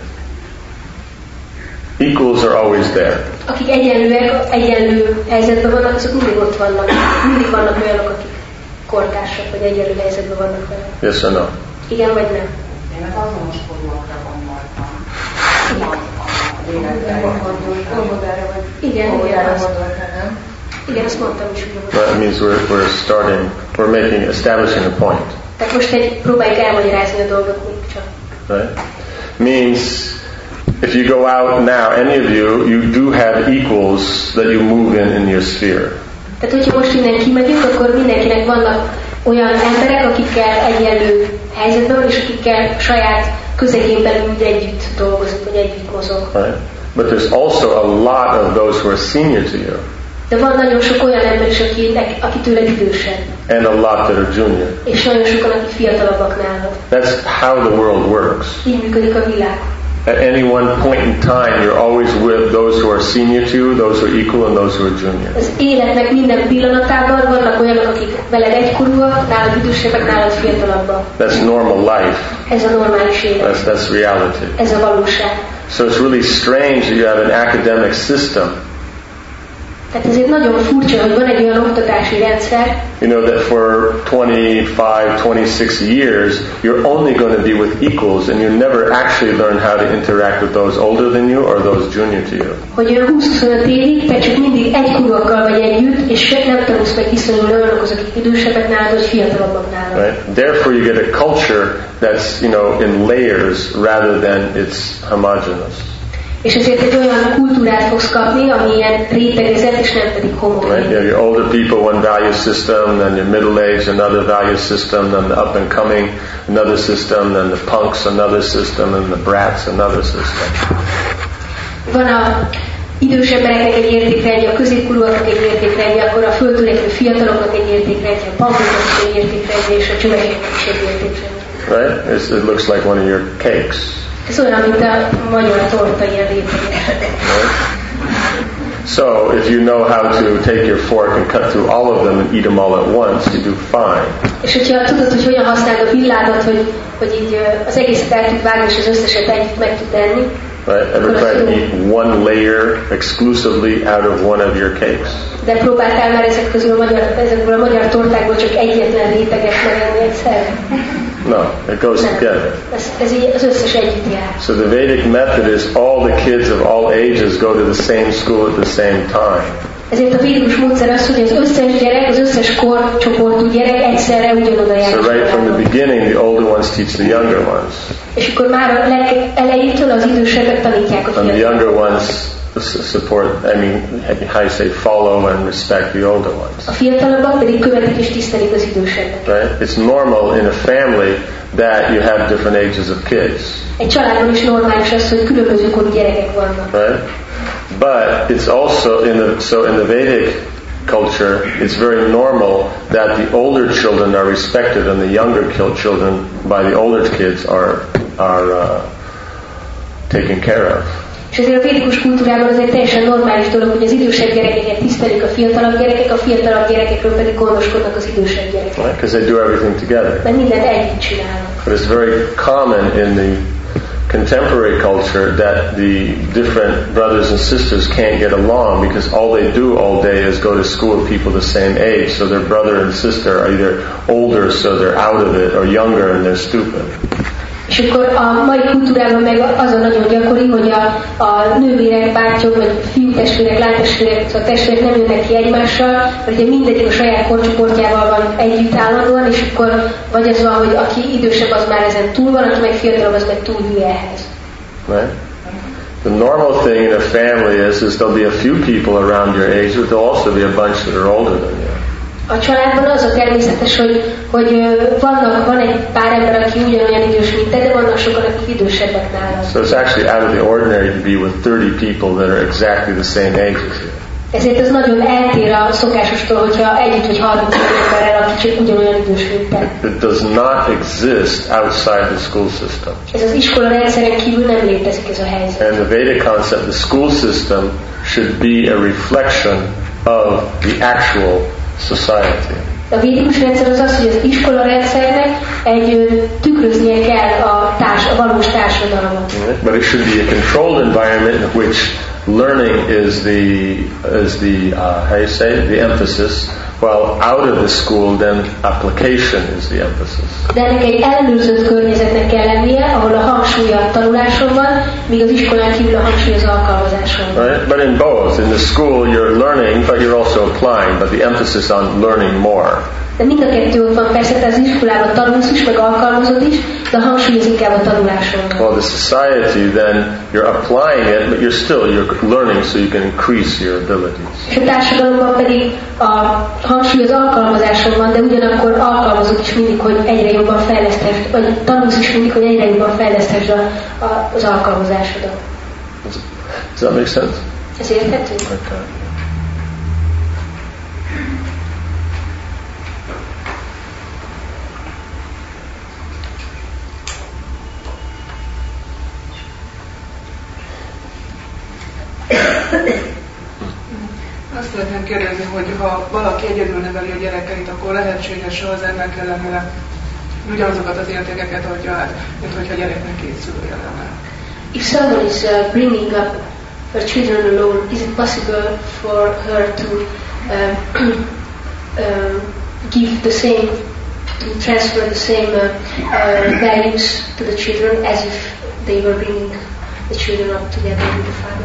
Equals are always there. Akik egyenlőek, egyenlő helyzetben vannak, azok mindig ott vannak. Mindig vannak olyanok, akik kortársak, vagy egyenlő helyzetben vannak vele. Yes or no? Igen vagy nem? Én az azonos korúakra gondoltam. Igen, ezt mondtam is. That means we're establishing a point. Tehát most próbáljuk elmagyarázni a dolgot még csak. Right? Means if you go out now, any of you do have equals that you move in your sphere. Tehát, hogyha most innen kimegyünk, akkor mindenkinek vannak olyan emberek, akikkel egyenlő helyzetben van, és akikkel saját közegén belül együtt dolgozik, vagy együtt mozog. Right? But there's also a lot of those who are senior to you. De van nagyon sok olyan ember is, aki tőled idősebb. And a lot that are junior. És nagyon sokan, akik fiatalabbak nálad. That's how the world works. Így működik a világ. At any one point in time, you're always with those who are senior to you, those who are equal, and those who are junior. Az életnek minden pillanatában vannak olyanok, akik veled egykorúak, nálad idősebbek, nálad fiatalabbak. That's normal life. Ez a normális élet. That's reality. Ez a valóság. So it's really strange that you have an academic system. Tehát ezért nagyon furcsa, hogy van egy olyan oktatási rendszer. You know that for 25, 26 years, you're only going to be with equals, and you never actually learn how to interact with those older than you or those junior to you. Hogy olyan 20-25 évig te csak mindig egykorúakkal vagy együtt, és nem tanulsz meg viszonyulni olyanokhoz, akik idősebbek nálad, vagy fiatalabbak nálad. Right? Therefore, you get a culture that's, in layers rather than it's homogeneous. És ezért egy olyan kultúrát fogsz kapni, ami ilyen rétegezett, és nem pedig homogén. Right? You have your older people, one value system, then your middle age, another value system, then the up and coming, another system, then the punks, another system, and the brats, another system. Van a idős embereknek egy értékrendje, a középkorúaknak egy értékrendje, akkor a földtörekvő fiataloknak egy értékrendje, a punkoknak is egy értékrendje, és a csövegeknek is egy értékrendje. Right? It looks like one of your cakes. Ez olyan, mint a magyar torta, ilyen réteges. So, if you know how to take your fork and cut through all of them and eat them all at once, you do fine. És hogyha tudod, hogy hogyan használd a villádat, hogy így az egészet el tud vágni, és az összeset együtt meg tud enni. Right? Ever try to eat one layer exclusively out of one of your cakes? De próbáltál már ezekből a magyar tortákból csak egyetlen réteget megenni egyszer? No, it goes together. Ez így az összes együtt jár. So the Vedic method is all the kids of all ages go to the same school at the same time. Ezért a védikus módszer az, hogy az összes gyerek, az összes korcsoportú gyerek egyszerre ugyanoda jár. So right from the beginning, the older ones teach the younger ones. És akkor már a legelejétől az idősebbek tanítják a And the fiatalokat. younger ones support, how you say, follow and respect the older ones. A fiatalabbak pedig követik és tisztelik az idősebbek. Right? It's normal in a family that you have different ages of kids. Egy családban is normális az, hogy különböző korú gyerekek vannak. Right? But it's also in the Vedic culture, it's very normal that the older children are respected and the younger children by the older kids are taken care of. És ezért a védikus kultúrában az egy teljesen normális dolog, hogy az idősebb gyerekeket tisztelik a fiatalabb gyerekekről pedig gondoskodnak az idősebb gyerekek. Right? Because they do everything together. Mert mindent együtt csinálnak. But it's very common in the contemporary culture that the different brothers and sisters can't get along because all they do all day is go to school with people the same age, so their brother and sister are either older so they're out of it or younger and they're stupid. És akkor a mai kultúrában meg az a nagyon gyakori, hogy a nővérek, bátyok, vagy fiútestvérek, lánytestvérek, szóval testvérek nem jönnek ki egymással, mert ugye mindegyik a saját korcsoportjával van együtt állandóan, és akkor vagy az van, hogy aki idősebb, az már ezen túl van, aki meg fiatalabb, az meg túl hülye ehhez. Right? The normal thing in a family is there'll be a few people around your age, but there'll also be a bunch that are older than you. A családban az a természetes, hogy van egy pár ember, aki ugyanolyan idős, mint te, de vannak sokan, akik idősebbek nálad. So it's actually out of the ordinary to be with 30 people that are exactly the same age as you. Ezért ez nagyon eltér a szokásostól, hogyha együtt vagy 30 emberrel, aki csak ugyanolyan idős, mint te. It does not exist outside the school system. Ez az iskola rendszeren kívül nem létezik ez a helyzet. And the Vedic concept, the school system, should be a reflection of the actual society. A védikus rendszer az az, hogy az iskola rendszernek tükröznie kell a valós társadalmat. But it should be a controlled environment in which learning is the how you say it, the emphasis, while out of the school then application is the emphasis. De ennek egy ellenőrzött környezetnek kell lennie, ahol a hangsúly a tanuláson van, míg az iskolán kívül a hangsúly az alkalmazáson van. Right? But in both, in the school you're learning, but you're also applying, but the emphasis on learning more. De mind a kettő ott van, persze te az iskolában tanulsz is, meg alkalmazod is, de a hangsúly az inkább a tanuláson van. Well, the society then you're applying it, but you're learning so you can increase your abilities. És a társadalomban pedig a hangsúly az alkalmazáson van, de ugyanakkor alkalmazod is mindig, hogy egyre jobban fejlesztesd, vagy tanulsz is mindig, hogy egyre jobban fejlesztesd az alkalmazásodat. Does that make sense? Ez érthető? Okay. kérdezni, hogy ha valaki egyedül neveli a gyerekeit, akkor lehetséges az ennek ellenére ugyanazokat az értékeket adja át, mint hogyha gyereknek két szülője lenne. If someone is bringing up her children alone, is it possible for her to give the same, to transfer the same values to the children as if they were bringing the children up together with the father?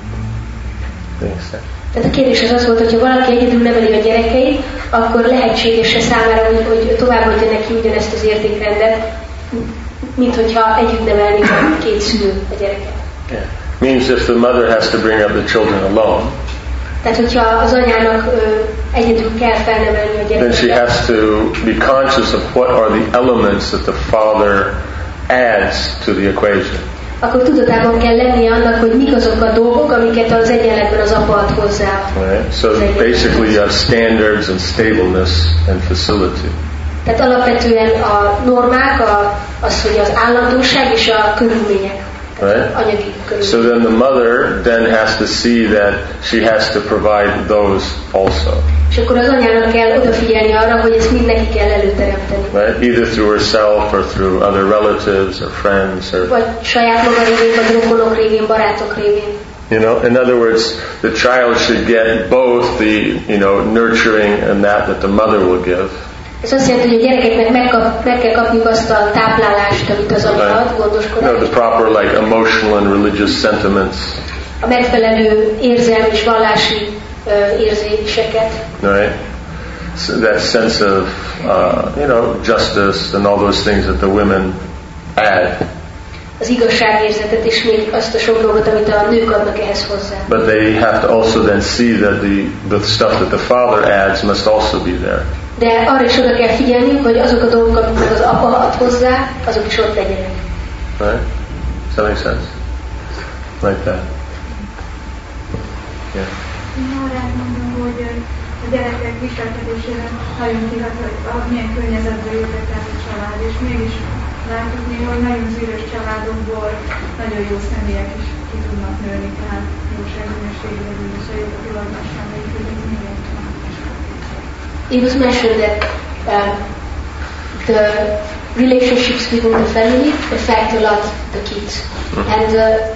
Tehát a kérdés az volt, hogyha valaki egyedül neveli a gyerekeit, akkor lehetséges-e számára, hogy továbbadja neki ugyanezt az értékrendet, mint hogyha együtt nevelnék a két szülő a gyereket. Yeah. Means if the mother has to bring up the children alone, tehát hogyha az anyának egyedül kell felnevelni a gyereket, then she has to be conscious of what are the elements that the father adds to the equation. Akkor tudatában kell lennie annak, hogy mik azok a dolgok, amiket az egyenletben az apa ad hozzá. Right? So basically you have standards and stableness and facility. Tehát alapvetően a normák, az, hogy az állandóság és a körülmények. Right? Anyagi körülmények. So then the mother then has to see that she has to provide those also. És akkor az anyának kell odafigyelni arra, hogy ezt mind neki kell előteremteni. Right? Either through herself or through other relatives or friends or vagy saját maga révén, vagy rokonok révén, barátok révén. You know, in other words, the child should get both the, nurturing and that the mother will give. Ez azt jelenti, hogy a gyerekeknek meg kell kapniuk azt a táplálást, amit az anya ad, gondoskodás. The proper like emotional and religious sentiments. A megfelelő érzelmi és vallási érzéseket. Right? So that sense of, justice and all those things that the women add. Az igazságérzetet és még azt a sok dolgot, amit a nők adnak ehhez hozzá. But they have to also then see that the stuff that the father adds must also be there. De arra is oda kell figyelniük, hogy azok a dolgok, amit meg az apa ad hozzá, azok is ott legyenek. Right? Does that make sense? Like that. Yeah. Én arra mondom, hogy a gyerekek viselkedésére nagyon kihat, hogy milyen környezetben jöttek át a család, és mégis látjuk néha, hogy nagyon zűrös családokból nagyon jó személyek is ki tudnak nőni, tehát jóságűnösségre, bűnösségre, hogy ez milyen van. It was mentioned that the relationships within the family affect a lot the kids. And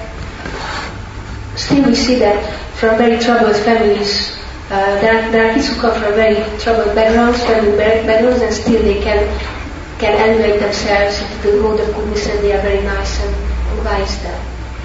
still we see that from very troubled families, there are kids who come from very troubled backgrounds, family backgrounds, and still they can elevate themselves into the mode of goodness, and they are very nice and wise there.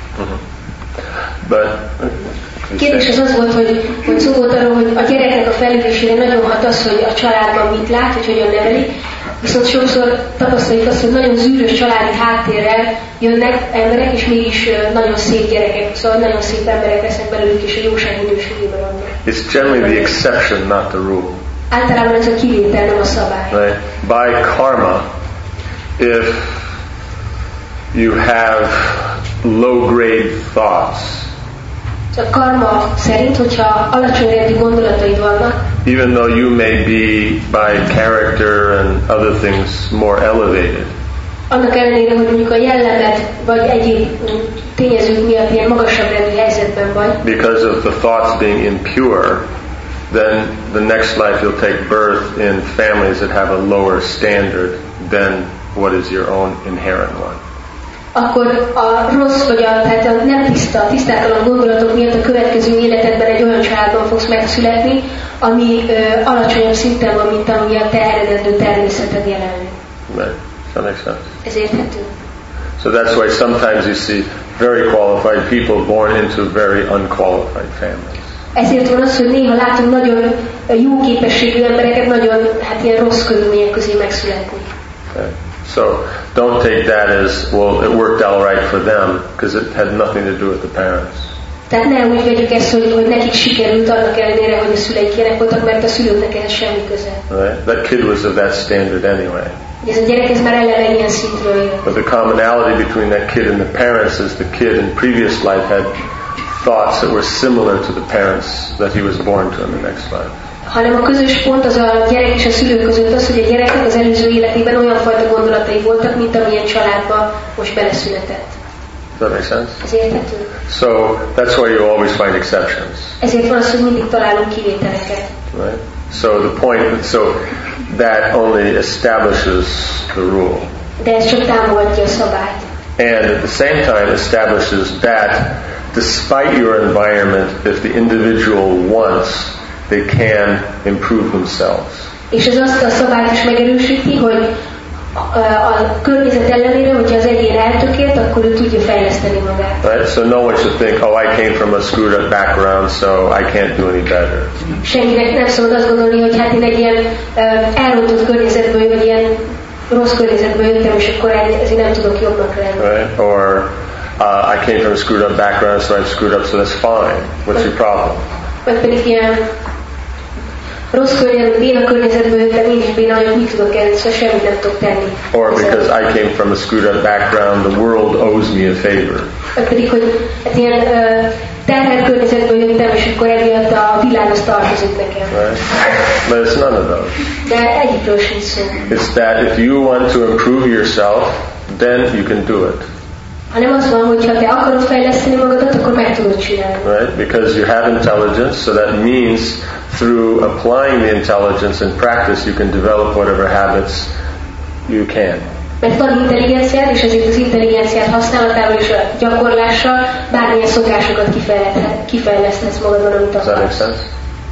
But kérdés az volt, hogy szó volt arról, hogy a gyereknek a fejlődésére nagyon hat az, hogy a családban mit lát, hogy hogyan neveli, viszont sokszor tapasztaljuk azt, hogy nagyon zűrös családi háttérrel jönnek emberek, és mégis nagyon szép gyerekek, szóval nagyon szép emberek lesznek belőlük, és a jóság minőségében vannak. It's generally the exception, not the rule. Általában ez a kivétel, nem a szabály. Right? By karma, if you have low-grade thoughts, a karma szerint, hogyha alacsony rendű gondolataid vannak, even though you may be by character and other things more elevated, annak ellenére, hogy mondjuk a jellemed vagy egyéb tényezők miatt ilyen magasabb rendű helyzetben vagy, because of the thoughts being impure, then the next life you'll take birth in families that have a lower standard than what is your own inherent one. Akkor a rossz vagy tehát a nem tisztátalan gondolatok miatt a következő életedben egy olyan családban fogsz megszületni, ami alacsonyabb szinten van, mint ami a te eredendő természeted jelenleg. Right. Does that make sense? Ez érthető. So that's why sometimes you see very qualified people born into very unqualified families. Ezért van az, hogy néha látunk nagyon jó képességű embereket nagyon ilyen rossz körülmények közé megszületni. Okay. So don't take that as, well, it worked all right for them, because it had nothing to do with the parents. Tehát ne úgy vegyük ezt, hogy nekik sikerült annak ellenére, hogy a szüleik ilyenek voltak, mert a szülőknek ehhez semmi köze. Right? That kid was of that standard anyway. Ez a gyerek ez már eleve ilyen szintről jön. But the commonality between that kid and the parents is the kid in previous life had thoughts that were similar to the parents that he was born to in the next life. Hanem a közös pont az a gyerek és a szülő között az, hogy a gyereknek az előző életében olyan fajta gondolatai voltak, mint amilyen családba most beleszületett. Does that make sense? Ez érthető? So that's why you always find exceptions. Ezért van az, hogy mindig találunk kivételeket. Right? So the point, so that only establishes the rule. De ez csak támogatja a szabályt. And at the same time establishes that despite your environment, if the individual wants, they can improve themselves. És ez azt a szabályt is megerősíti, hogy a környezet ellenére, hogyha az egyén eltökélt, akkor ő tudja fejleszteni magát. Right? So no one should think, oh, I came from a screwed up background, so I can't do any better. Senkinek nem szabad azt gondolni, hogy hát én egy ilyen elrontott környezetből, vagy ilyen rossz környezetből jöttem, és akkor ezért nem tudok jobbnak lenni. Right? Or I came from a screwed up background, so I'm screwed up, so that's fine. What's your problem? Vagy pedig ilyen rossz környezetből, béna környezetből jöttem, én is béna, hogy mit tudok erről, szóval semmit nem tudok tenni. Or because I came from a screwed up background, the world owes me a favor. Vagy pedig, hogy hát ilyen terhelt környezetből jöttem, és akkor emiatt a világ az tartozik nekem. Right? But it's none of those. De egyikről sincs szó. It's that if you want to improve yourself, then you can do it. Hanem az van, hogy ha te akarod fejleszteni magadat, akkor meg tudod csinálni. Right? Because you have intelligence, so that means through applying the intelligence in practice, you can develop whatever habits you can. Mert van intelligenciád, és ezért az intelligenciád használatával és a gyakorlással bármilyen szokásokat kifejleszthetsz magadban, amit akarsz. Does that make sense?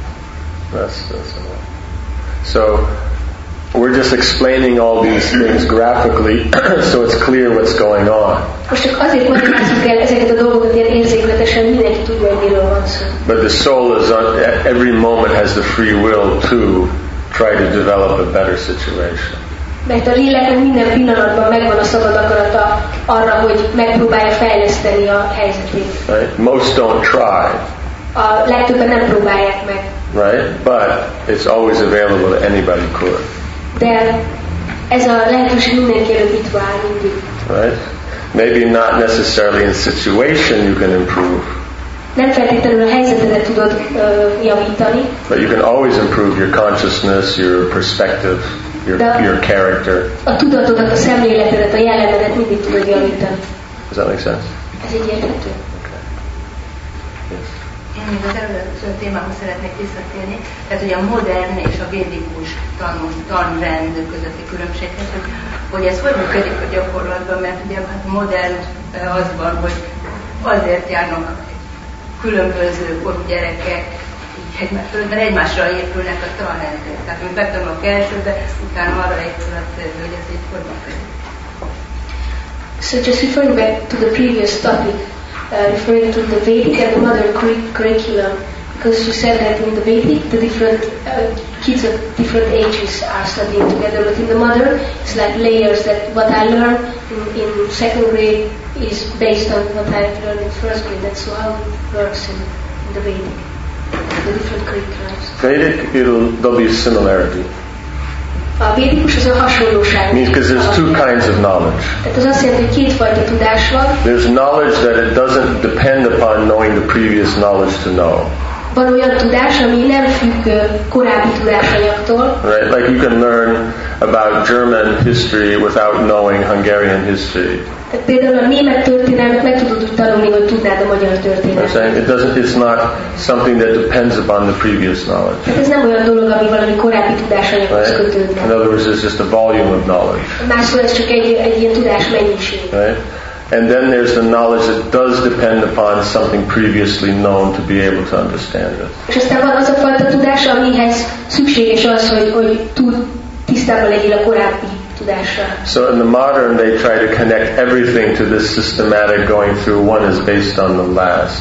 That's so we're just explaining all these things graphically, so it's clear what's going on. Most csak azért magyarázzuk el ezeket a dolgokat ilyen érzékletesen, mindenki tudja, hogy miről van szó. But the soul is on, every moment has the free will to try to develop a better situation. Mert a léleknek minden pillanatban megvan a szabad akarata arra, hogy megpróbálja fejleszteni a helyzetét. Right? Most don't try. A legtöbben nem próbálják meg. Right? But it's always available to anybody who could. De ez a lehetőség mindenki előtt itt van mindig. Right? Maybe not necessarily in situation you can improve. Nem feltétlenül a helyzetedet tudod javítani. But you can always improve your consciousness, your perspective, your character. A tudatodat, a szemléletedet, a jellemedet mindig tudod javítani. Does that make sense? Ez így érthető? Okay. Yes. Én még az előző témához szeretnék visszatérni, tehát ugye a modern és a védikus tanrend közötti különbséghez, hogy ez hogy működik a gyakorlatban, mert ugye hát modern az van, hogy azért járnak különböző korú gyerekek, mert egymásra épülnek a tanrendek. Tehát mi megtanulok elsőbe, utána arra épül a többi, hogy ez így hogy működik. So just referring back to the previous topic, referring to the Vedic and the modern curriculum, because you said that in the Vedic, the different kids of different ages are studying together, but in the modern, it's like layers that what I learn in second grade is based on what I learned in first grade. That's how it works in the Vedic, the different curriculums. Vedic, there'll be a similarity. A védikus az a hasonlóság. Because there's two kinds of knowledge. Tehát az azt jelenti, hogy kétfajta tudás van. There's knowledge that it doesn't depend upon knowing the previous knowledge to know. Van olyan tudás, ami nem függ korábbi tudásanyagtól. Right? Like you can learn about German history without knowing Hungarian history. Tehát például a német történelmet meg tudod úgy tanulni, hogy tudnád a magyar történelmet. It's not something that depends upon the previous knowledge. Tehát ez nem olyan dolog, ami valami korábbi tudásanyaghoz kötődne. In other words, it's just a volume of knowledge. Máshol ez csak egy ilyen tudás mennyiség. Right? And then there's the knowledge that does depend upon something previously known to be able to understand it. És aztán van az a fajta tudás, amihez szükséges az, hogy tisztában legyél a korábbi tudással. So in the modern, they try to connect everything to this systematic going through. One is based on the last.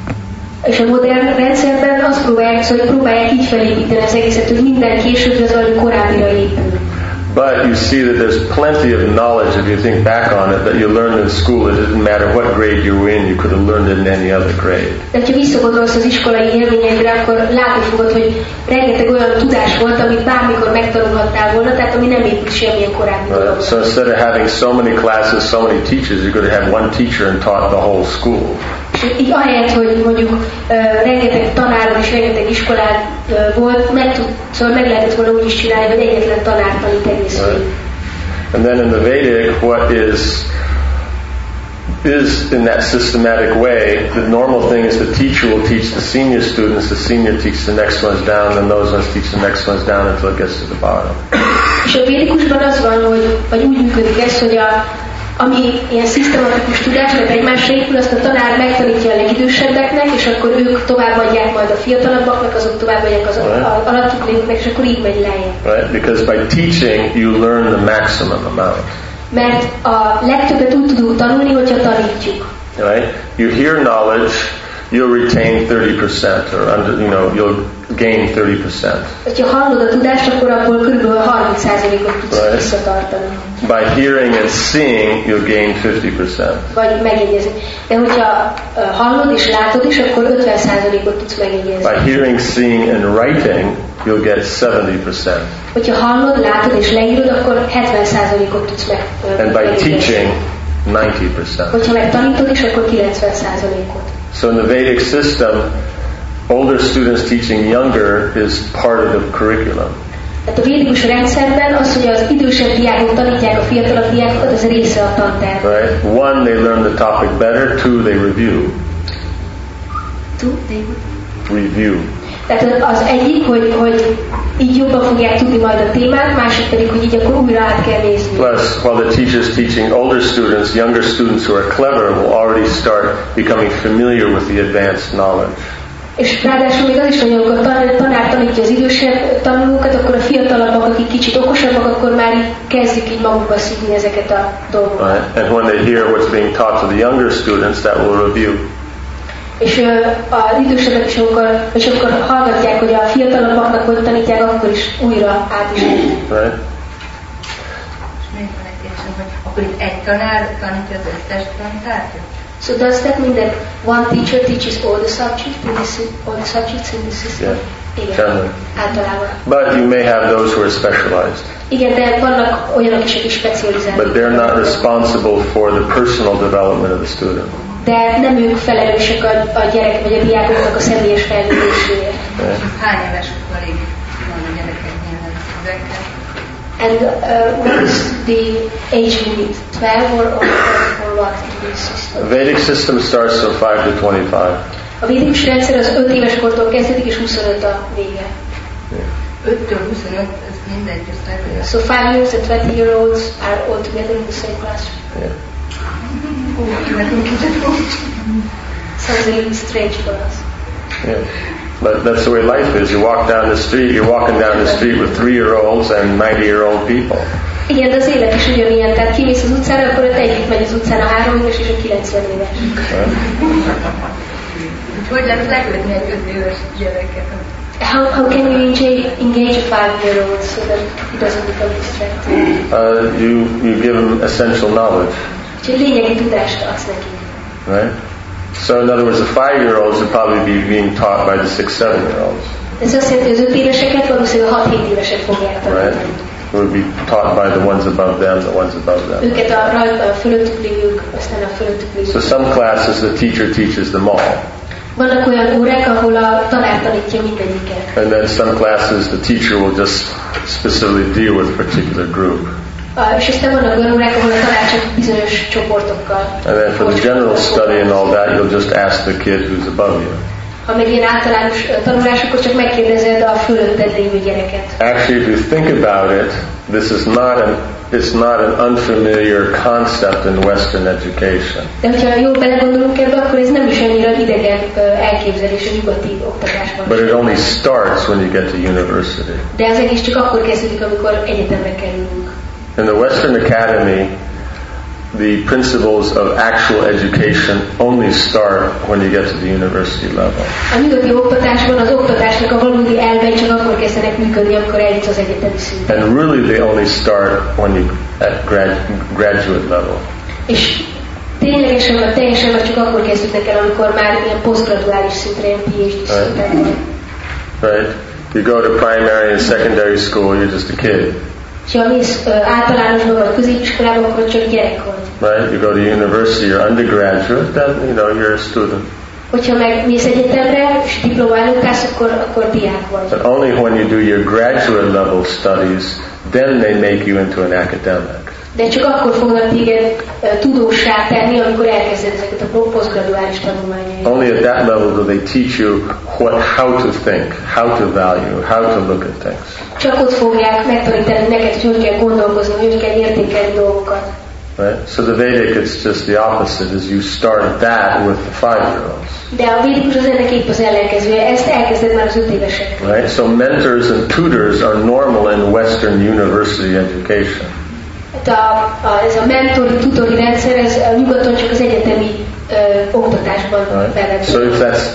És a modern rendszerben azt próbálják így felépíteni az egészet, hogy minden később az valami korábbira épül. But you see that there's plenty of knowledge, if you think back on it, that you learned in school. It didn't matter what grade you were in, you could have learned it in any other grade. De ha visszagondolsz az iskolai élményeidre, akkor látni fogod, hogy rengeteg olyan tudás volt, amit bármikor megtanulhattál volna, tehát ami nem épült semmilyen korábbi dologra. So instead of having so many classes, so many teachers, you could have one teacher and taught the whole school. És így ahelyett, hogy mondjuk rengeteg tanárod és rengeteg iskolád volt, szóval meg lehetett volna úgy is csinálni, hogy egyetlen tanár tanít egész végig. And then in the Vedic, what is is in that systematic way, the normal thing is the teacher will teach the senior students, the senior teaches the next ones down, and those ones teach the next ones down until it gets to the bottom. És a védikusban az van, hogy úgy működik ez, hogy ami ilyen szisztematikus tudás, tehát egymásra épül, azt a tanár megtanítja a legidősebbeknek, és akkor ők továbbadják majd a fiatalabbaknak, azok továbbadják az alattuk lévőknek, és akkor így megy lejjebb. Right? Because by teaching, you learn the maximum amount. Mert a legtöbbet úgy tudunk tanulni, hogyha tanítjuk. Right? You hear knowledge, you'll retain 30%, or you'll gain 30%. Ha hallod a tudást, akkor abból körülbelül 30%-ot tudsz visszatartani. By hearing and seeing, you'll gain 50%. Vagy megjegyezni. De hogyha hallod és látod is, akkor 50%-ot tudsz megjegyezni. By hearing, seeing and writing, you'll get 70%. Hogyha hallod, látod és leírod, akkor 70%-ot tudsz megjegyezni. And by teaching, 90%. Hogyha megtanítod is, akkor 90%-ot. So in the Vedic system, older students teaching younger is part of the curriculum. Tehát a védikus rendszerben az, hogy az idősebb diákok tanítják a fiatalabb diákokat, az része a tanterv. Right? One, they learn the topic better. Two, they review. Review. Tehát az egyik, hogy így jobban fogják tudni majd a témát, másik pedig, hogy így akkor újra át kell nézni. Plus, while the teacher's teaching older students, younger students who are clever will already start becoming familiar with the advanced knowledge. És ráadásul még az is, hogy amikor a tanár tanítja az idősebb tanulókat, akkor a fiatalabbak, akik kicsit okosabbak, akkor már így kezdik így magukba szívni ezeket a dolgokat. Right? And when they hear what's being taught to the younger students, that will review. És az idősebbek is, amikor hallgatják, hogy a fiatalabbaknak hogy tanítják, akkor is újra átismerik. Right? És még van egy kérdésem, hogy akkor itt egy tanár tanítja az összes tantárgyat? So does that mean that one teacher teaches all the subjects in the system? Yeah. Igen, általában. But you may have those who are specialized. Igen, de vannak olyanok is, akik specializálnak. But they're not responsible for the personal development of the student. De nem ők felelősek a gyerek vagy a diákoknak a személyes fejlődéséért. Hány éves korig van a gyerekeknél ezekkel? And what is the age limit? 12 or what in this system? The Vedic system starts from 5 to 25. A védikus rendszer az 5 éves kortól kezdődik, és 25 a vége. 5-től 25, ez mindegy osztályban. So 5 years and 20-year-olds are all together in the same class. Yeah. Sounds a little strange for us. Yeah. But that's the way life is. You walk down the street, you're walking down the street with 3-year-olds and 90-year-old people. Igen, de az élet is ugyanilyen. Tehát kimész az utcára, akkor ott együtt megy az utcán a 3 éves és a 90 éves. Hogy lehet lekötni egy 5 éves gyereket? How can you engage a 5-year-old so that he doesn't become distracted? You give him essential knowledge. Úgyhogy lényegi tudást adsz neki. Right? So in other words, the 5-year-olds would probably be being taught by the 6-7-year-olds. Ez azt jelenti, hogy az 5 éveseket valószínűleg a 6-7 évesek fogják tanulni. Right? Would be taught by the ones above them, the ones above them. Őket a fölöttük lévők, aztán a fölöttük lévők. So some classes the teacher teaches them all. Vannak olyan órák, ahol a tanár tanítja mindegyiket. And then some classes the teacher will just specifically deal with a particular group. És aztán vannak olyan órák, ahol a tanár csak bizonyos csoportokkal. And then for the general study and all that, you'll just ask the kid who's above you. Ha meg ilyen általános tanulás, akkor csak megkérdezed a fölötted lévő gyereket. Actually, if you think about it, this is it's not an unfamiliar concept in Western education. De hogyha jól belegondolunk ebbe, akkor ez nem is annyira idegen elképzelés a nyugati oktatásban. But it only starts when you get to university. De az egész csak akkor kezdődik, amikor egyetemre kerülünk. In the Western Academy, the principles of actual education only start when you get to the university level. A nyugati oktatásban az oktatásnak a valódi elvei csak akkor kezdenek működni, amikor eljutsz az egyetemi szintre. And really they only start when you at graduate level. És ténylegesen vagy teljesen vagy csak akkor kezdődnek el, amikor már ilyen posztgraduális szintre, ilyen PhD szinten van. Right? You go to primary and secondary school, you're just a kid. Ha mész általánosban vagy középiskolában, akkor csak gyerek vagy. Right? You go to university, you're undergraduate, then you're a student. Hogyha megmész egyetemre, és diploma előtt állsz, akkor diák vagy. But only when you do your graduate level studies, then they make you into an academic. De csak akkor fognak téged tudóssá tenni, amikor elkezded ezeket a posztgraduális tanulmányaid. Only at that level do they teach you how to think, how to value, how to look at things. Csak ott fogják megtanítani neked, hogy kell gondolkozni, hogy kell értékelni dolgokat. Right? So the Vedic, it's just the opposite, is you start that with the 5-year-olds. De a védikus az ennek épp az ellenkezője, ezt elkezded már az 5 éveseknél. Right? So mentors and tutors are normal in Western university education. Ez a mentori, tutori rendszer, ez a nyugaton csak az egyetemi oktatásban right. So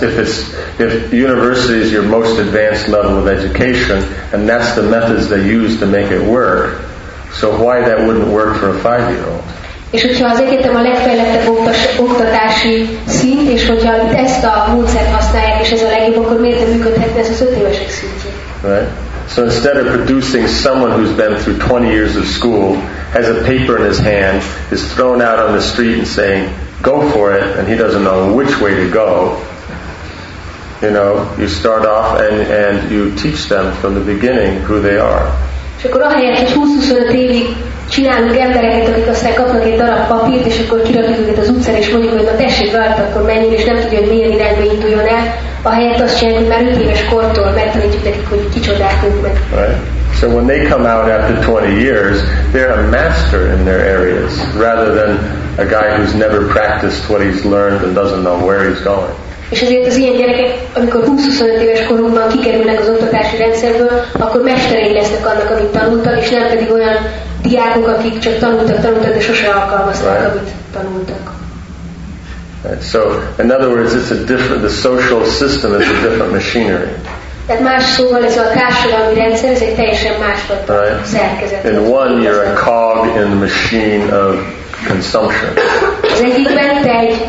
if university is your most advanced level of education, and that's the methods they use to make it work, so why that wouldn't work for a 5-year-old? És hogyha az egyetem a legfejlettebb oktatási szint, és hogyha ezt a módszert használják, és ez a legjobb, akkor miért nem működhetne ez az 5 évesek szintjén? Right? So instead of producing someone who's been through 20 years of school, has a paper in his hand, is thrown out on the street and saying, go for it, and he doesn't know which way to go, you know, you start off and you teach them from the beginning who they are. És akkor ahelyett, hogy 20-25 évig csinálunk embereket, akik aztán kapnak egy darab papírt, és akkor kirakjuk őket az utcán, és mondjuk, hogy na tessék rajta, akkor menjél, és nem tudja, hogy milyen irányba induljon el. Ahelyett azt csináljuk, hogy már 5 éves kortól megtanítjuk nekik, hogy kicsodák ők meg. Right? So when they come out after 20 years, they're a master in their areas, rather than a guy who's never practiced what he's learned and doesn't know where he's going. És ezért az ilyen gyerekek, amikor 20-25 éves korukban kikerülnek az oktatási rendszerből, akkor mesterei lesznek annak, amit tanultak, és nem pedig olyan diákok, akik csak tanultak, de sose alkalmazták, amit tanultak. Right. So, in other words, the social system is a different machinery. Tehát más szóval ez a társadalmi rendszer, ez egy teljesen másfajta szerkezet. In one, you're a cog in the machine of consumption. Az egyikben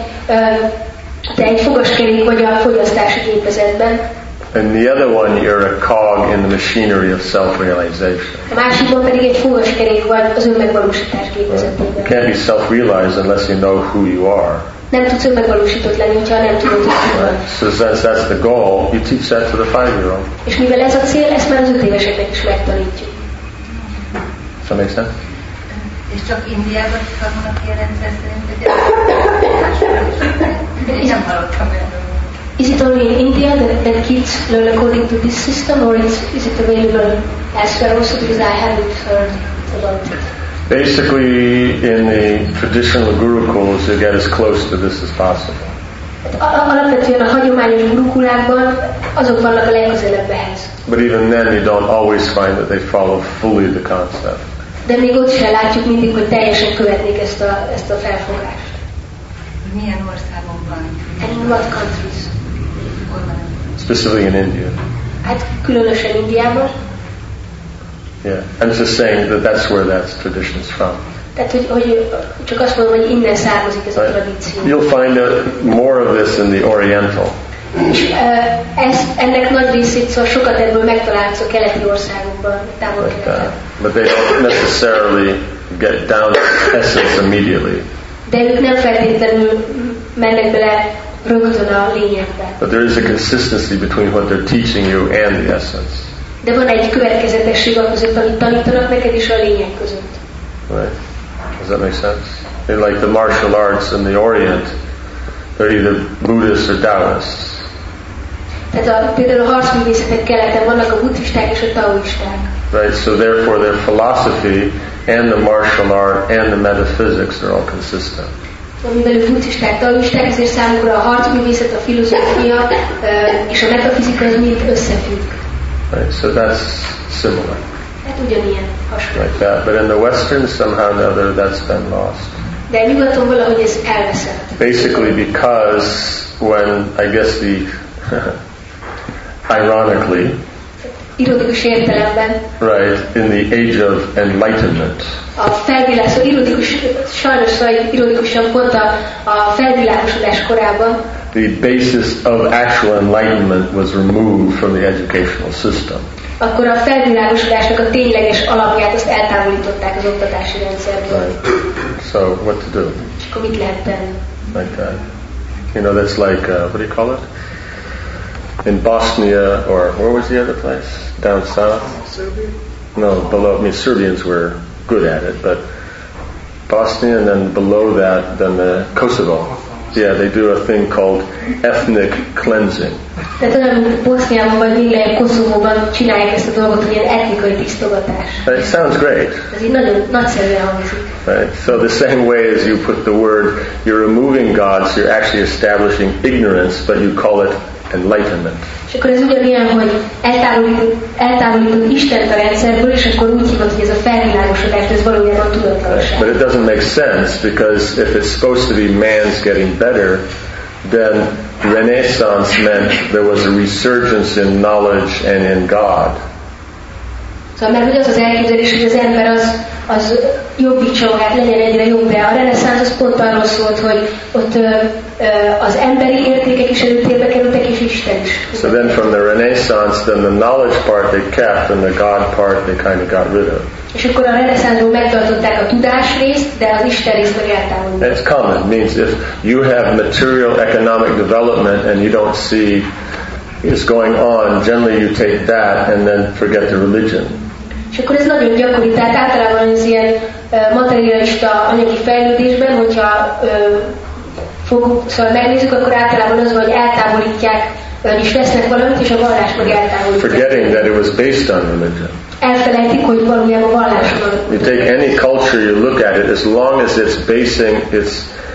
te egy fogaskerék vagy a fogyasztási gépezetben. And the other one, you're a cog in the machinery of self-realization. A másikban pedig egy fogaskerék vagy az önmegvalósítás gépezetében. You can't be self-realized unless you know who you are. Nem tudsz önmegvalósított lenni, hogyha nem tudod, hogy ki vagy. So since that's the goal, you teach that to the 5-year-old. És mivel ez a cél, ezt már az 5 éveseknek is megtanítjuk. Does that make sense? És csak Indiában tanulnak ilyen rendszer szerint, hogy nem hallottam erről. Is it only in India that kids learn according to this system, or is it available elsewhere also? Because I haven't heard about it. Basically, in the traditional gurukuls, you get as close to this as possible. Alapvetően a hagyományos gurukulákban azok vannak a legközelebb ehhez. But even then, you don't always find that they follow fully the concept. De még ott sem látjuk mindig, hogy teljesen követnék ezt a felfogást. Milyen országokban? And in what countries? Specifically in India. Hát különösen Indiában. Yeah, I'm just saying that that's where that tradition is from. Tehát, hogy csak azt mondom, hogy innen származik ez a tradíció. You'll find more of this in the Oriental. És ennek nagy részét, szóval sokat ebből megtalálsz a keleti országokban, távol-keleten. But they don't necessarily get down to essence immediately. De ők nem feltétlenül mennek bele rögtön a lényegbe. But there is a consistency between what they're teaching you and the essence. De van egy következetesség a között, amit tanítanak neked, és a lényeg között. Right? Does that make sense? Like the martial arts in the Orient, they're either Buddhists or Taoists. Tehát például a harcművészetek keleten vannak a buddhisták és a taoisták. Right, so therefore their philosophy and the martial art and the metaphysics are all consistent. Mivel ők buddhisták, taoisták, ezért számukra a harcművészet, a filozófia és a metafizika az mind összefügg. Right, so that's similar. Hát ugyanilyen hasonló. Like that, but in the Western, somehow or another, that's been lost. De nyugaton valahogy ez elveszett. Basically because when, I guess ironically, ironikus értelemben, right, in the age of enlightenment, a felvilágosodás, sajnos ironikusan pont a felvilágosodás korában, the basis of actual enlightenment was removed from the educational system. Akkor a felvilágosodásnak a tényleges alapját azt eltávolították az oktatási rendszerből. Right. So what to do? És akkor mit lehet tenni? Like that. You know, that's like, what do you call it? In Bosnia, or where was the other place? Down south? Serbia? No, below. I mean, Serbians were good at it, but Bosnia, and then below that, then the Kosovo. Yeah, they do a thing called ethnic cleansing. Tehát olyan, mint Boszniában vagy végleg Koszovóban csinálják ezt a dolgot, hogy ilyen etnikai tisztogatás. It sounds great. Ez így nagyon nagyszerűen hangzik. Right? So the same way as you put the word, you're removing God, so you're actually establishing ignorance, but you call it enlightenment. És akkor ez ugyanilyen, hogy eltávolítod Istent a rendszerből, és akkor úgy hívod, hogy ez a felvilágosodás, ez valójában tudatlanság. But it doesn't make sense, because if it's supposed to be man's getting better, then Renaissance meant there was a resurgence in knowledge and in God. Szóval mert hogy az elképzelés, hogy az ember az jobbítsa magát, legyen egyre jobb, de a reneszánsz az pont arról szólt, hogy ott az emberi értékek is előtérbe kerültek, és Isten is. So then from the Renaissance, then the knowledge part they kept, and the God part they kind of got rid of. És akkor a reneszánszból megtartották a tudás részt, de az Isten részt meg eltávolították. It's common. It means if you have material economic development and you don't see is going on, generally you take that and then forget the religion. És akkor ez nagyon gyakori, tehát általában az ilyen materialista anyagi fejlődésben, hogyha szóval megnézzük, akkor általában az, hogy eltávolítják, és vesznek valamit, és a vallás meg eltávolítják. Forgetting that it was based on religion. Elfelejtik, hogy valójában vallás van. You take any culture, you look at it, as long as it's basing its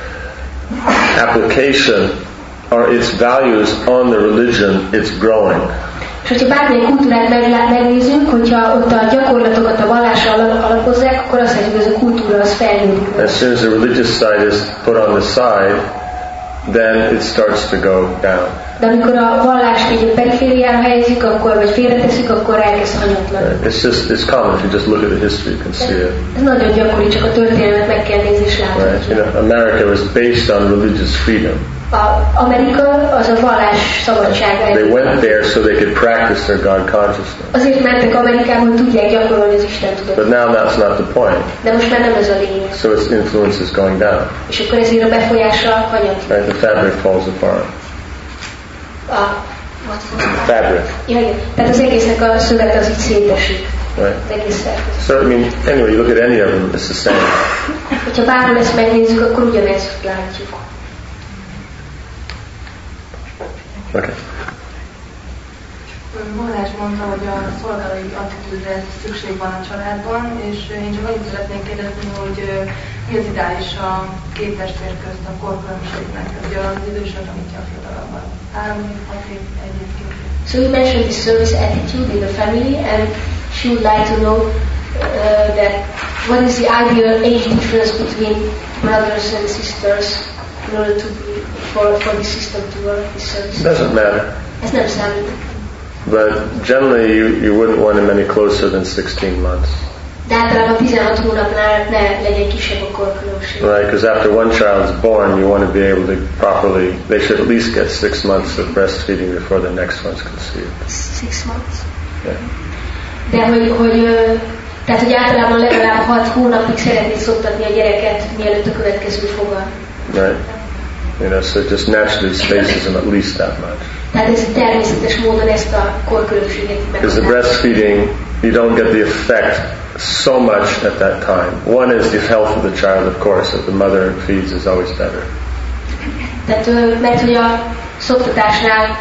application or its values on the religion, it's growing. És hogyha bármilyen kultúrát megnézünk, hogyha ott a gyakorlatokat a vallásra alapozzák, akkor azt mondjuk, hogy ez a kultúra az fejlődik. As soon as the religious side is put on the side, then it starts to go down. De amikor a vallást így a perifériára helyezzük, akkor, vagy félretesszük, akkor elkezd hanyatlan. It's common. If you just look at the history, you can see it. Ez nagyon gyakori, csak a történelmet meg kell nézni és látni. Right? You know, America was based on religious freedom. Amerika az a vallás szabadsága. They went there so they could practice their God consciousness. Azért mentek Amerikába, hogy tudják gyakorolni az Isten tudatot. But now that's not the point. De most már nem ez a lényeg. So its influence is going down. És akkor ezért a befolyása hanyatlan. Right? The fabric falls apart. Fabric. Ja, igen. Tehát az egésznek a szöget az így szétesik. Right. Az egész szerkezet. So I mean, anyway, you look at any of them, it's the same. Hogyha bárhol ezt megnézzük, akkor ugyanezt látjuk. Okay. Balázs mondta, hogy a szolgálói attitűdre szükség van a családban, és én csak annyit szeretnék kérdezni, hogy mi az ideális a két testvér közt a korkülönbségnek, ugye az idősebb tanítja a fiatalabban. 3 év, 6 év, 1 év, 2 év. So you mentioned the service attitude in the family, and she would like to know that what is the ideal age difference between brothers and sisters in order to be for the system to work, this service. Doesn't matter. Ez nem számít. But generally, you wouldn't want them any closer than 16 months. De általában 16 hónapnál ne legyen kisebb a korkülönbség. Right, because after one child's born, you want to be able to properly, they should at least get 6 months of breastfeeding before the next one's conceived. 6 months? Yeah. De tehát, hogy általában legalább 6 hónapig szeretnéd szoktatni a gyereket, mielőtt a következő fogad. Right. You know, so it just naturally spaces them at least that much. Tehát ez természetes módon ezt a korkülönbséget because the breastfeeding, you don't get the effect so much at that time. One is the health of the child, of course. If the mother feeds, is always better. Tehát, mert hogy a szoktatásnál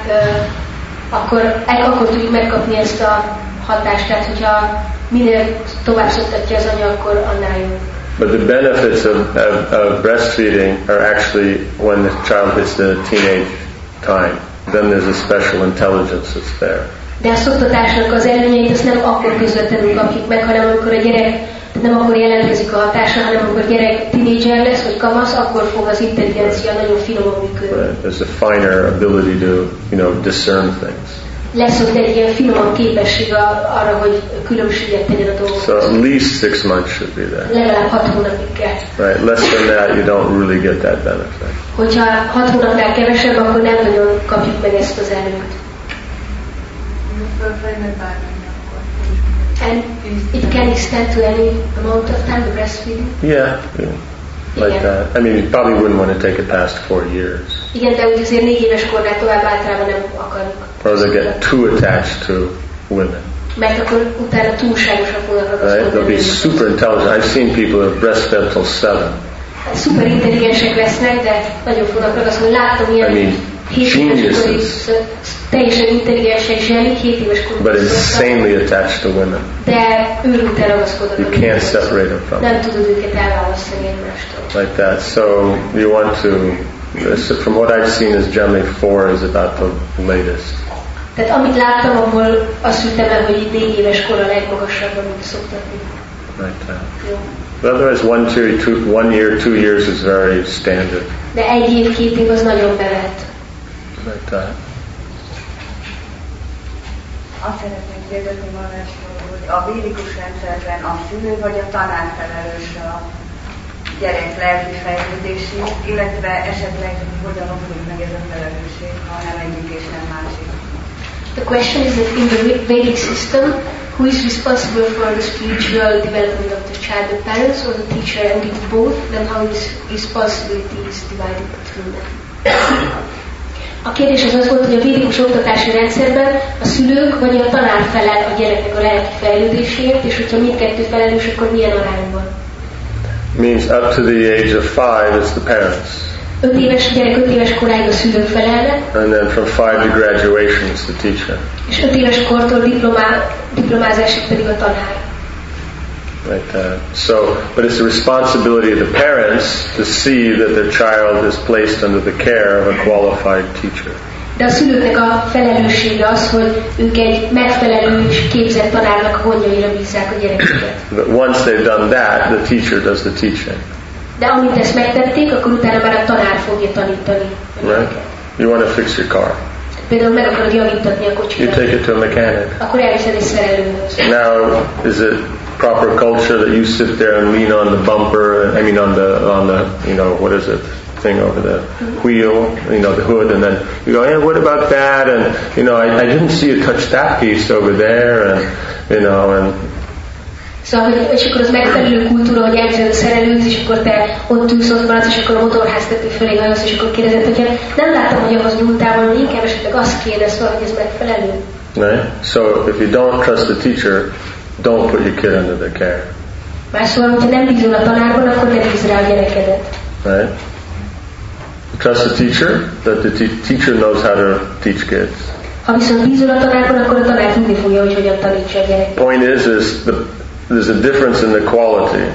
akkor tudjuk megkapni ezt a hatást, tehát hogyha minél tovább szoktatja az anya, akkor annál jobb. But the benefits of breastfeeding are actually when the child hits the teenage time. Then there's a special intelligence that's there. De a szoktatásnak az előnyeit azt nem akkor közvetlenül kapjuk meg, hanem amikor a gyerek, nem akkor jelentkezik a hatása, hanem amikor a gyerek tínédzser lesz, vagy kamasz, akkor fog az intelligencia nagyon finoman működni. Right. There's a finer ability to, discern things. Lesz ott egy ilyen finomabb képesség arra, hogy különbséget tegyen a dolgok. So at least 6 months should be there. Legalább 6 hónapig kell. Right. Less than that, you don't really get that benefit. Hogyha 6 hónapnál kevesebb, akkor nem nagyon kapjuk meg ezt az előnyt. And it can extend to any amount of time, the breastfeeding? Yeah. Like that. I mean, you probably wouldn't want to take it past 4 years. Igen, de úgy azért 4 éves kornál tovább általában nem akarjuk. Or they get too attached to women. Mert akkor utána túlságosan fognak ragaszkodni. Right? They'll be super intelligent. I've seen people who have breastfed till 7. Szuper intelligensek lesznek, de nagyon fognak ragaszkodni. Láttam ilyen 7 éves korig teljesen intelligensek zsenik, 7 éves korig. But insanely attached to women. De őrülten ragaszkodnak. You can't separate them from them. Nem tudod őket elválasztani egymástól. Like that. So you want to, from what I've seen, is generally 4 is about the latest. Tehát amit láttam, abból azt hittem el, hogy 4 éves kor a legmagasabb, amit szoktatni. Like that. But otherwise 1 year, 2 years is very standard. De 1 év, 2 év az nagyon bevet. Like that. Azt szeretném kérdezni magástól, hogy a védikus rendszerben a szülő vagy a tanár felelős a gyerek lelki fejlődését, illetve esetleg hogyan oszlik meg ez a felelősség, ha nem egyik és nem másik. The question is that in the Vedic system, who is responsible for the spiritual development of the child, the parents or the teacher, and if both, then how is responsibility is divided between them? A kérdés az volt, hogy a védikus oktatási rendszerben a szülők vagy a tanár felel a gyereknek a lelki fejlődéséért, és hogyha mindkettő felelős, akkor milyen arányban? Means up to the age of 5 it's the parents. 5 éves gyerek 5 éves koráig a szülők felelnek. And then from 5 to graduation it's the teacher. És 5 éves kortól diplomázásig pedig a tanár. Like that. So, but it's the responsibility of the parents to see that their child is placed under the care of a qualified teacher. De a szülőknek a felelőssége az, hogy ők egy megfelelő és képzett tanárnak gondjaira bízzák a gyerekeket. But once they've done that, the teacher does the teaching. De amint ezt megtették, akkor utána már a tanár fogja tanítani. Right? You want to fix your car. Például meg akarod javítatni a kocsidat. You take it to a mechanic. Akkor elviszed egy szerelőhöz. Now, is it proper culture that you sit there and lean on the bumper? I mean, on the you know, what is it? Thing over the wheel, you know, the hood, and then you go, hey, what about that? And you know, I didn't see you touch that piece over there, and you know, and. Szóval, és akkor az megfelelő kultúra, hogy elviszed a szerelőhöz, és akkor te ott ülsz, ott maradsz, és akkor a motorháztető fölé hajolsz, és akkor kérdezed, hogyha nem láttam, hogy ahhoz nyúltál volna, inkább esetleg azt kérdez, hogy ez megfelelő. Right? So if you don't trust the teacher, don't put your kid under the care. Máshol, hogyha nem bízol a tanárban, akkor ne bízz rá a gyerekedet. Right? Trust the teacher, that the teacher knows how to teach kids. Ha viszont bízol a tanárban, akkor a tanár tudni fogja, hogy hogyan tanítsa a gyereket. Point is there's a difference in the quality.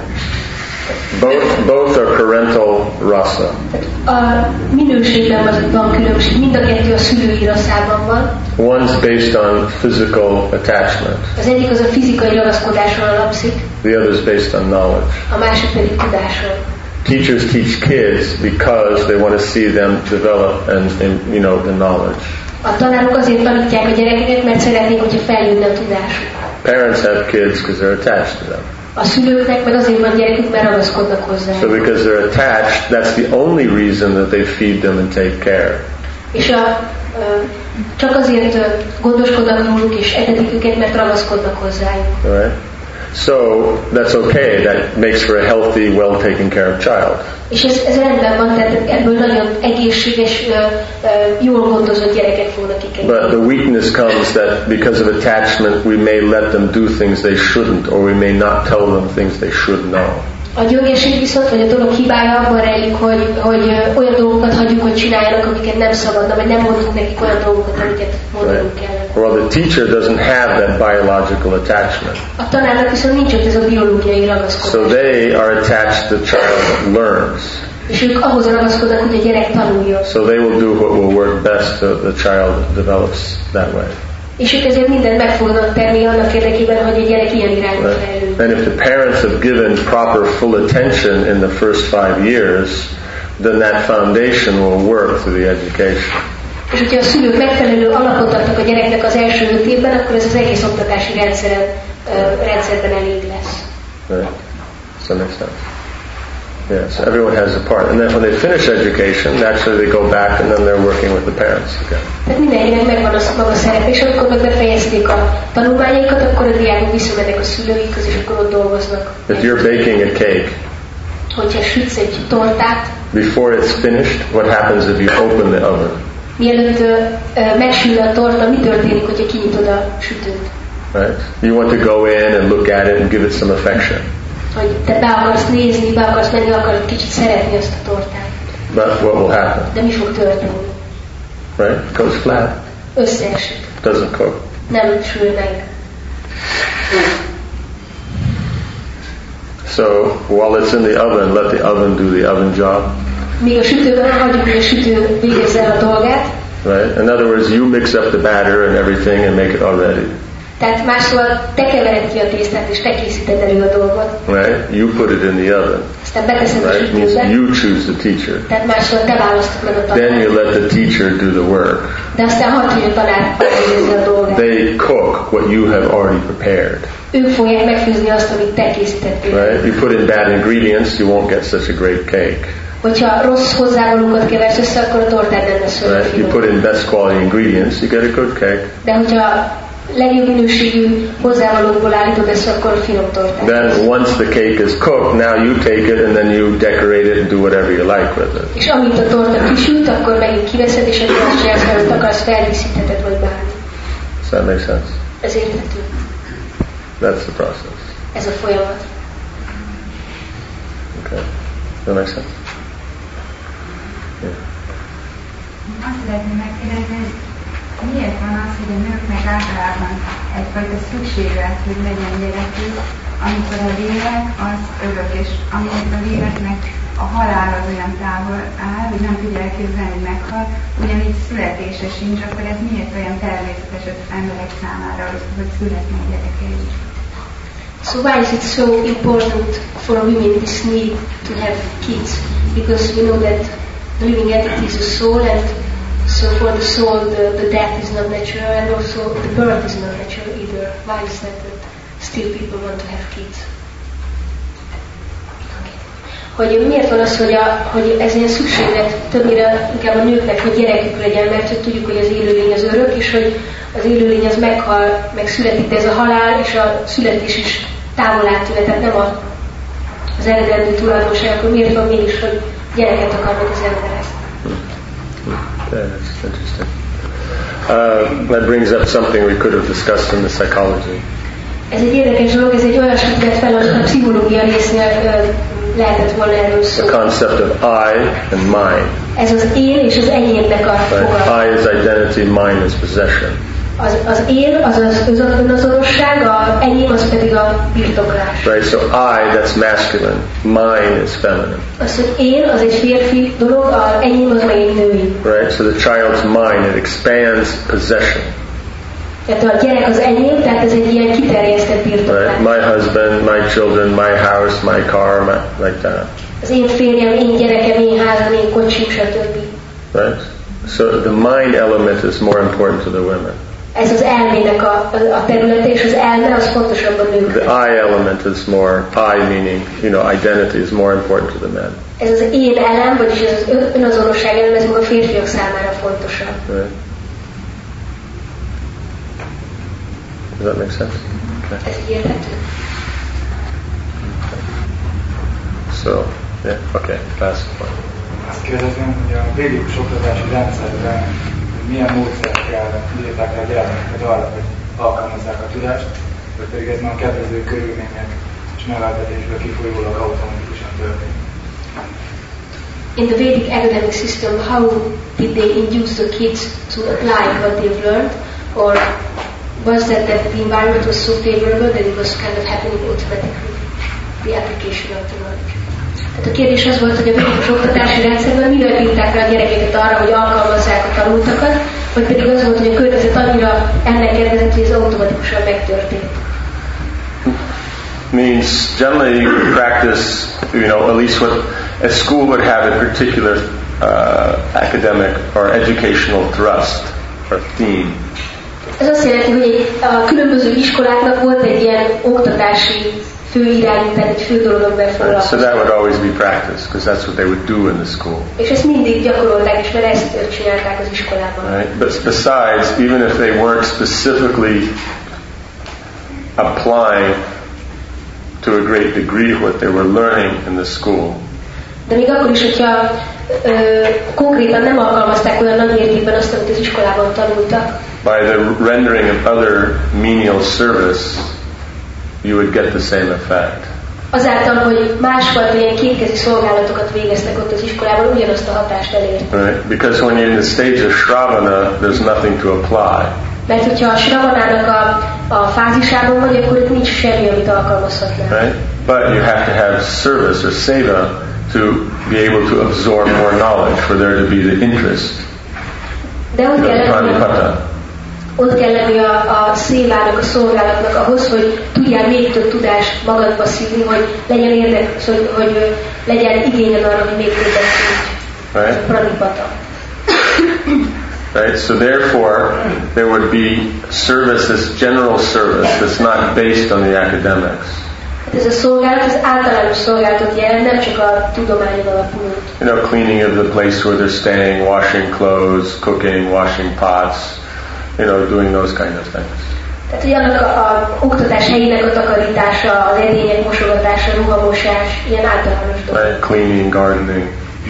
Both are parental rasa. A minőségben van különbség. Mind a kettő a szülői rasszában van. One's based on physical attachment. Az egyik az a fizikai ragaszkodáson alapszik. The other is based on knowledge. A másik pedig tudáson. Teachers teach kids because they want to see them develop and you know, the knowledge. A tanárok azért tanítják a gyerekeket, mert szeretnék, hogyha feljönne a tudásuk. Parents have kids because they're attached to them. A szülőknek meg azért van gyerekük, mert ragaszkodnak hozzá. So because they're attached, that's the only reason that they feed them and take care. És csak azért gondoskodnak róluk és etetik őket, mert ragaszkodnak hozzájuk. Right? So that's okay. That makes for a healthy, well taken care of child. És ez rendben van, tehát ebből nagyon egészséges, jól gondozott gyerekek fognak kikerülni. But the weakness comes that because of attachment we may let them do things they shouldn't, or we may not tell them things they should know. A gyöngéség viszont, vagy a dolog hibája abban rejlik, hogy olyan dolgokat hagyjuk, hogy csináljanak, amiket nem szabadna, vagy nem mondunk nekik olyan dolgokat, amiket mondanunk kellene. Well, the teacher doesn't have that biological attachment. A tanárnak viszont nincs ott ez a biológiai ragaszkodás. So they are attached to the child learns. És ők ahhoz ragaszkodnak, hogy a gyerek tanuljon. So they will do what will work best so the child develops that way. És ők ezért mindent meg fognak tenni annak érdekében, hogy a gyerek ilyen irányba fejlődjön. And if the parents have given proper full attention in the first 5 years, then that foundation will work through the education. És hogyha a szülők megfelelő alapot adtak a gyereknek az első 5 évben, akkor ez az egész oktatási rendszerben elég lesz. Right? Does that make sense? Yes, everyone has a part. And then when they finish education, naturally they go back and then they're working with the parents again. Tehát mindenkinek megvan a maga szerep, és amikor meg befejezték a tanulmányaikat, akkor a diákok visszamennek a szülőikhoz, és akkor ott dolgoznak. If you're baking a cake, hogyha sütsz egy tortát, before it's finished, what happens if you open the oven? Mielőtt megsül a torta, mi történik, hogyha kinyitod a sütőt? Right? You want to go in and look at it and give it some affection. Hogy te be akarsz nézni, be akarsz menni, akarod kicsit szeretni azt a tortát. But what will happen? De mi fog történni? Right? It goes flat. Összeesik. Doesn't cook. Nem sül meg. So while it's in the oven, let the oven do the oven job. Míg a sütőben hagyjuk, hogy a sütő végezze a dolgát. Right? In other words, you mix up the batter and everything and make it all ready. Tehát máshol te kevered ki a tésztát, és te készíted elő a dolgot. Right? You put it in the oven. Aztán beteszed a Right? Means sütőbe. you choose the teacher. Tehát máshol te választod meg a Then tanárt. you let the teacher do the work. De aztán hadd, hogy a tanár megfőzze a dolgát. They cook what you have already prepared. Ők fogják megfőzni azt, amit te készítettél. Right? You put in bad ingredients, you won't get such a great cake. Hogyha rossz hozzávalókat keversz össze, akkor a tortád nem lesz olyan Right? You finom. put in best quality ingredients, you get a good cake. De hogyha legjobb minőségű hozzávalókból állítod össze, akkor finom tortát. Then once the cake is cooked, now you take it and then you decorate it and do whatever you like with it. És amint a torta kisült, akkor megint kiveszed, és akkor azt csinálsz, amit akarsz, feldíszítheted, vagy bármi. Does that make sense? Ez érthető. That's the process. Ez a folyamat. Okay. Does that make sense? Azt szeretném megkérdezni, hogy miért van az, hogy a nőknek általában egyfajta szükséglet, hogy legyen gyerekük, amikor a lélek az örök, és amikor a léleknek a halál az olyan távol áll, hogy nem tudja elképzelni, hogy meghal, ugyanígy születése sincs, akkor ez miért olyan természetes az emberek számára, hogy születnek gyerekei? So why is it so important for women this need to have kids? Because we know that the living entity is a soul, and so for the soul the death is not natural, and also the birth is not natural either. Why is that still people want to have kids? Hogy miért van az, hogy ez ilyen szükséglet többnyire inkább a nőknek, hogy gyerekük legyen, mert hogy tudjuk, hogy az élőlény az örök, és hogy az élőlény az meghal, meg születik, de ez a halál és a születés is távol áttűne, tehát nem az eredendő tulajdonság, akkor miért van mégis, hogy gyereket akarnak az emberek? Yeah, that's interesting. That brings up something we could have discussed in the psychology. Ez egy érdekes dolog, ez egy olyasmit vett fel, a pszichológia résznél lehetett volna erről szó. The concept of I and mine. Ez az én és az enyémnek a fogalma. I is identity, mine is possession. Az én, az önazonosság, az enyém, az pedig a birtoklás. Right, so I, that's masculine. Mine is feminine. Az, hogy én, az egy férfi dolog, az enyém, az meg egy női. Right, so the child's mine, it expands possession. Tehát a gyerek az enyém, tehát ez egy ilyen kiterjesztett birtoklás. Right, my husband, my children, my house, my car, like that. Az én férjem, én gyerekem, én házam, én kocsim, stb. Right, so the mind element is more important to the women. Ez az elmének a területe, és az elme az fontosabb a nőknek. The I element is more, I meaning, identity is more important to the men. Ez az én elem, vagyis ez az önazonosság elem, ez meg a férfiak számára fontosabb. Right. Does that make sense? Okay. Ez így érthető? So, yeah, okay, last one. Azt kérdezném, hogy a védikus oktatási rendszerben milyen módszerekkel írták el a gyerekeket arra, hogy alkalmazzák a tudást, vagy pedig ez már a kedvező körülmények és neveltetésből kifolyólag automatikusan történik. In the Vedic academic system, how did they induce the kids to apply what they've learned, or was that the environment was so favorable that it was kind of happening automatically, the application of the knowledge? Tehát a kérdés az volt, hogy a védikus oktatási rendszerben mivel bírták rá a gyerekeket arra, hogy alkalmazzák a tanultakat, vagy pedig az volt, hogy a környezet annyira ennek kedvezett, hogy ez automatikusan megtörtént. Means generally practice, at least what a school would have a particular academic or educational thrust or theme. Ez azt jelenti, hogy a különböző iskoláknak volt egy ilyen oktatási főirányú, tehát egy fő dolog, amivel foglalkoztak. So that would always be practiced, because that's what they would do in the school. És ezt mindig gyakorolták, és mert ezt csinálták az iskolában. Right? But besides, even if they weren't specifically applying to a great degree what they were learning in the school, De még akkor is, hogyha konkrétan nem alkalmazták olyan nagy mértékben azt, amit az iskolában tanultak. By the rendering of other menial service, you would get the same effect. Azáltal, hogy másfajta ilyen kétkezi szolgálatokat végeztek ott az iskolában, ugyanazt a hatást elérték. Right? Because when you're in the stage of Shravana, there's nothing to apply. Mert hogyha a Shravana-nak a fázisában vagy, akkor itt nincs semmi, amit alkalmazhatnál. Right? But you have to have service or seva to be able to absorb more knowledge, for there to be the interest. De ott kell lenni a szévának, a szolgálatnak ahhoz, hogy tudjál még több tudást magadba szívni, hogy legyen érdekes, hogy legyen igényed arra, hogy még többet tudj. Right? Pranipata. Right? So therefore, there would be service, this general service, that's not based on the academics. Ez a szolgálat, az általános szolgálatot jelent, nem csak a tudományon alapuló. You know, cleaning of the place where they're staying, washing clothes, cooking, washing pots, you know, doing those kind of things. Tehát, hogy annak a oktatás helyének a takarítása, az edények mosogatása, ruhamosás, ilyen általános dolgok. Right? Cleaning, gardening.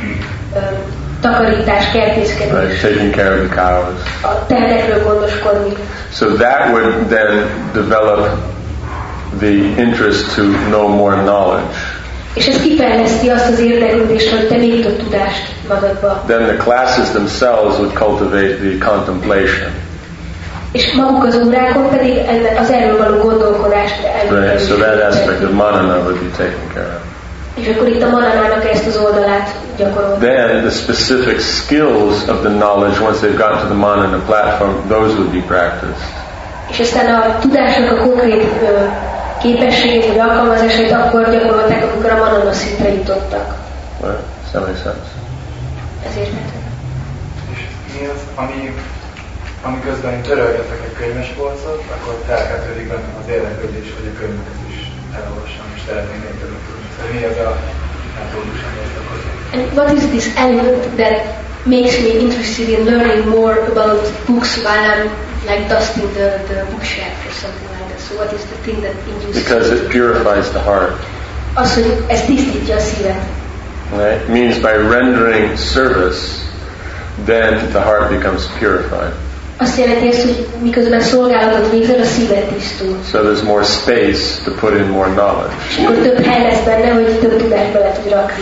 Takarítás, kertészkedés. Right? Taking care of the cows. A tehenekről gondoskodni. So that would then develop the interest to know more knowledge. És ez kifejleszti azt az érdeklődést, hogy te még több tudást magadba. Then the classes themselves would cultivate the contemplation. És maguk az órákon pedig az erről való gondolkodást elérni. Right, so that aspect of manana would be taken care of. És akkor itt a mananának ezt az oldalát gyakorolni. Then the specific skills of the knowledge, once they've got to the manana platform, those would be practiced. És aztán a tudásnak a konkrét képességét vagy alkalmazásait akkor gyakorolták, amikor a manana szintre jutottak. Right? Does that make sense? Ezért. És mi az, ami közben törölgetek egy könyvespolcot, akkor felkeltődik bennem az érdeklődés, hogy a könyveket is elolvassam, és szeretném még többet tudni. Szóval mi az a metódus, amit akarok? And what is this element that makes me interested in learning more about books while I'm like dusting the bookshelf or something like that? So what is the thing that induces? Because it purifies the heart. Az, hogy ez tisztítja a szívet. Right? It means by rendering service, then the heart becomes purified. Azt jelenti ezt, hogy miközben szolgálatot végzel, a szíved tisztul. So there's more space to put in more knowledge. És akkor több hely lesz benne, hogy több tudást bele tudj rakni.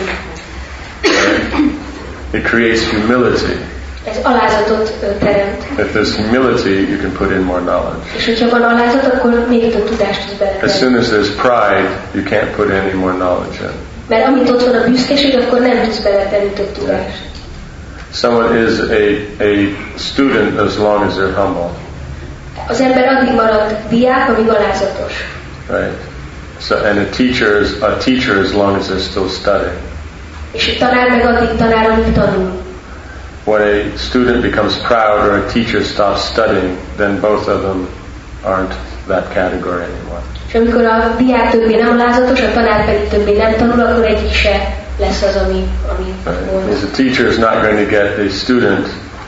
It creates humility. Ez alázatot teremt. If there's humility, you can put in more knowledge. És hogyha van alázat, akkor még több tudást tudsz bele. As soon as there's pride, you can't put any more knowledge in. Mert amint ott van a büszkeség, akkor nem tudsz beletenni több tudást. Someone is a student as long as they're humble. Az ember addig marad diák, amíg alázatos. Right. So, and a teacher as long as they're still studying. És a tanár meg addig tanár, amíg tanul. When a student becomes proud or a teacher stops studying, then both of them aren't that category anymore. És amikor a diák többé nem alázatos, a tanár pedig többé nem tanul, akkor egyik se lesz az, ami Because the teacher is not going to get a student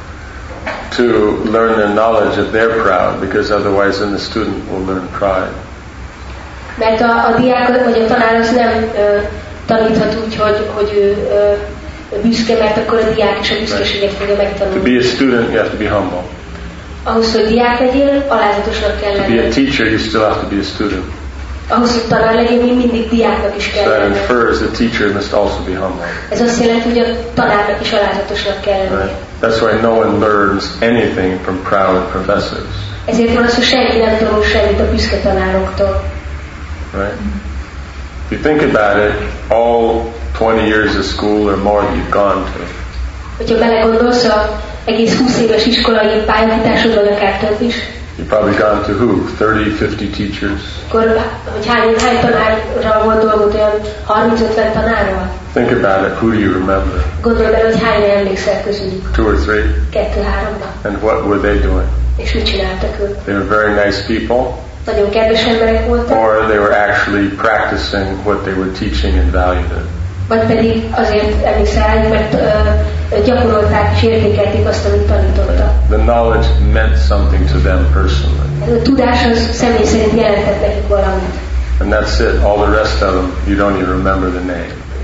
to learn their knowledge if they're proud, because otherwise then the student will learn pride. Mert a diák vagy a tanár az nem taníthat úgy, hogy ő büszke, mert akkor a diák is a büszkeséget fogja megtanulni. To be a student, you have to be humble. Ahhoz, hogy diák legyél, alázatosnak kell lenni. To be a teacher, you still have to be a student. Ahhoz, hogy tanár legyél, mindig diáknak is kell lenni. So that infers the teacher must also be humble. Ez azt jelenti, hogy a tanárnak is alázatosnak kell lenni. Right? That's why no one learns anything from proud professors. Ezért van az, hogy senki nem tanul semmit a büszke tanároktól. Right? If you think about it, all 20 years of school or more that you've gone to. Hogyha belegondolsz, az egész 20 éves iskolai pályafutásodban akár több is. You've probably gone to who? 30-50 teachers? Akkor, hogy hány tanárra volt dolgot, olyan 30-50 tanárral? Think about it. Who do you remember? Gondolj bele, hogy hányra emlékszel közülük? 2 or 3? 2-3-ra. And what were they doing? És mit csináltak ők? They were very nice people. Nagyon kedves emberek voltak. Or they were actually practicing what they were teaching and valued it. Vagy pedig azért emlékszel rájuk, mert gyakorolták és értékelték azt, amit tanítottak. The knowledge meant something to them personally. A tudás az személy szerint jelentett nekik valamit. And that's it. All the rest of them, you don't even remember the name.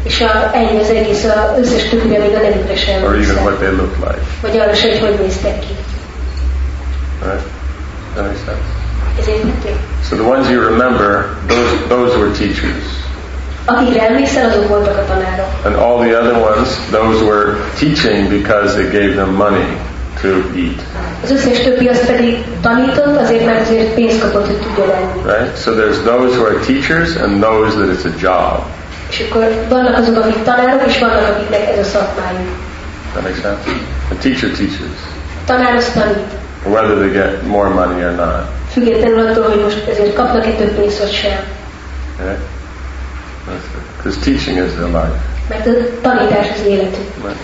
És ennyi az egész, az összes többire még a nevükre sem. Or even what they look like. Vagy arra sem, hogy néztek ki. Right? That makes sense. Ez érthető? So the ones you remember, those were teachers. Akikre emlékszel, azok voltak a tanárok. And all the other ones, those were teaching because it gave them money to eat. Az összes többi azt pedig tanított, azért mert azért pénzt kapott, hogy tudjon enni. Right? So there's those who are teachers and those that it's a job. És akkor vannak azok, akik tanárok, és vannak, akiknek ez a szakmájuk. That makes sense? A teacher teaches. A tanár az tanít. Whether they get more money or not. Függetlenül attól, hogy most ezért kapnak-e több pénzt, vagy sem. Okay? Because teaching is their life. Mert a tanítás az életük. Okay.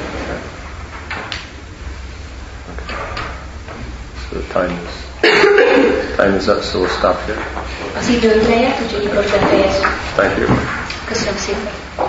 So the time is up, so we'll stop here. Az időnk lejárt, úgyhogy akkor befejezzük. Thank you. Köszönöm szépen.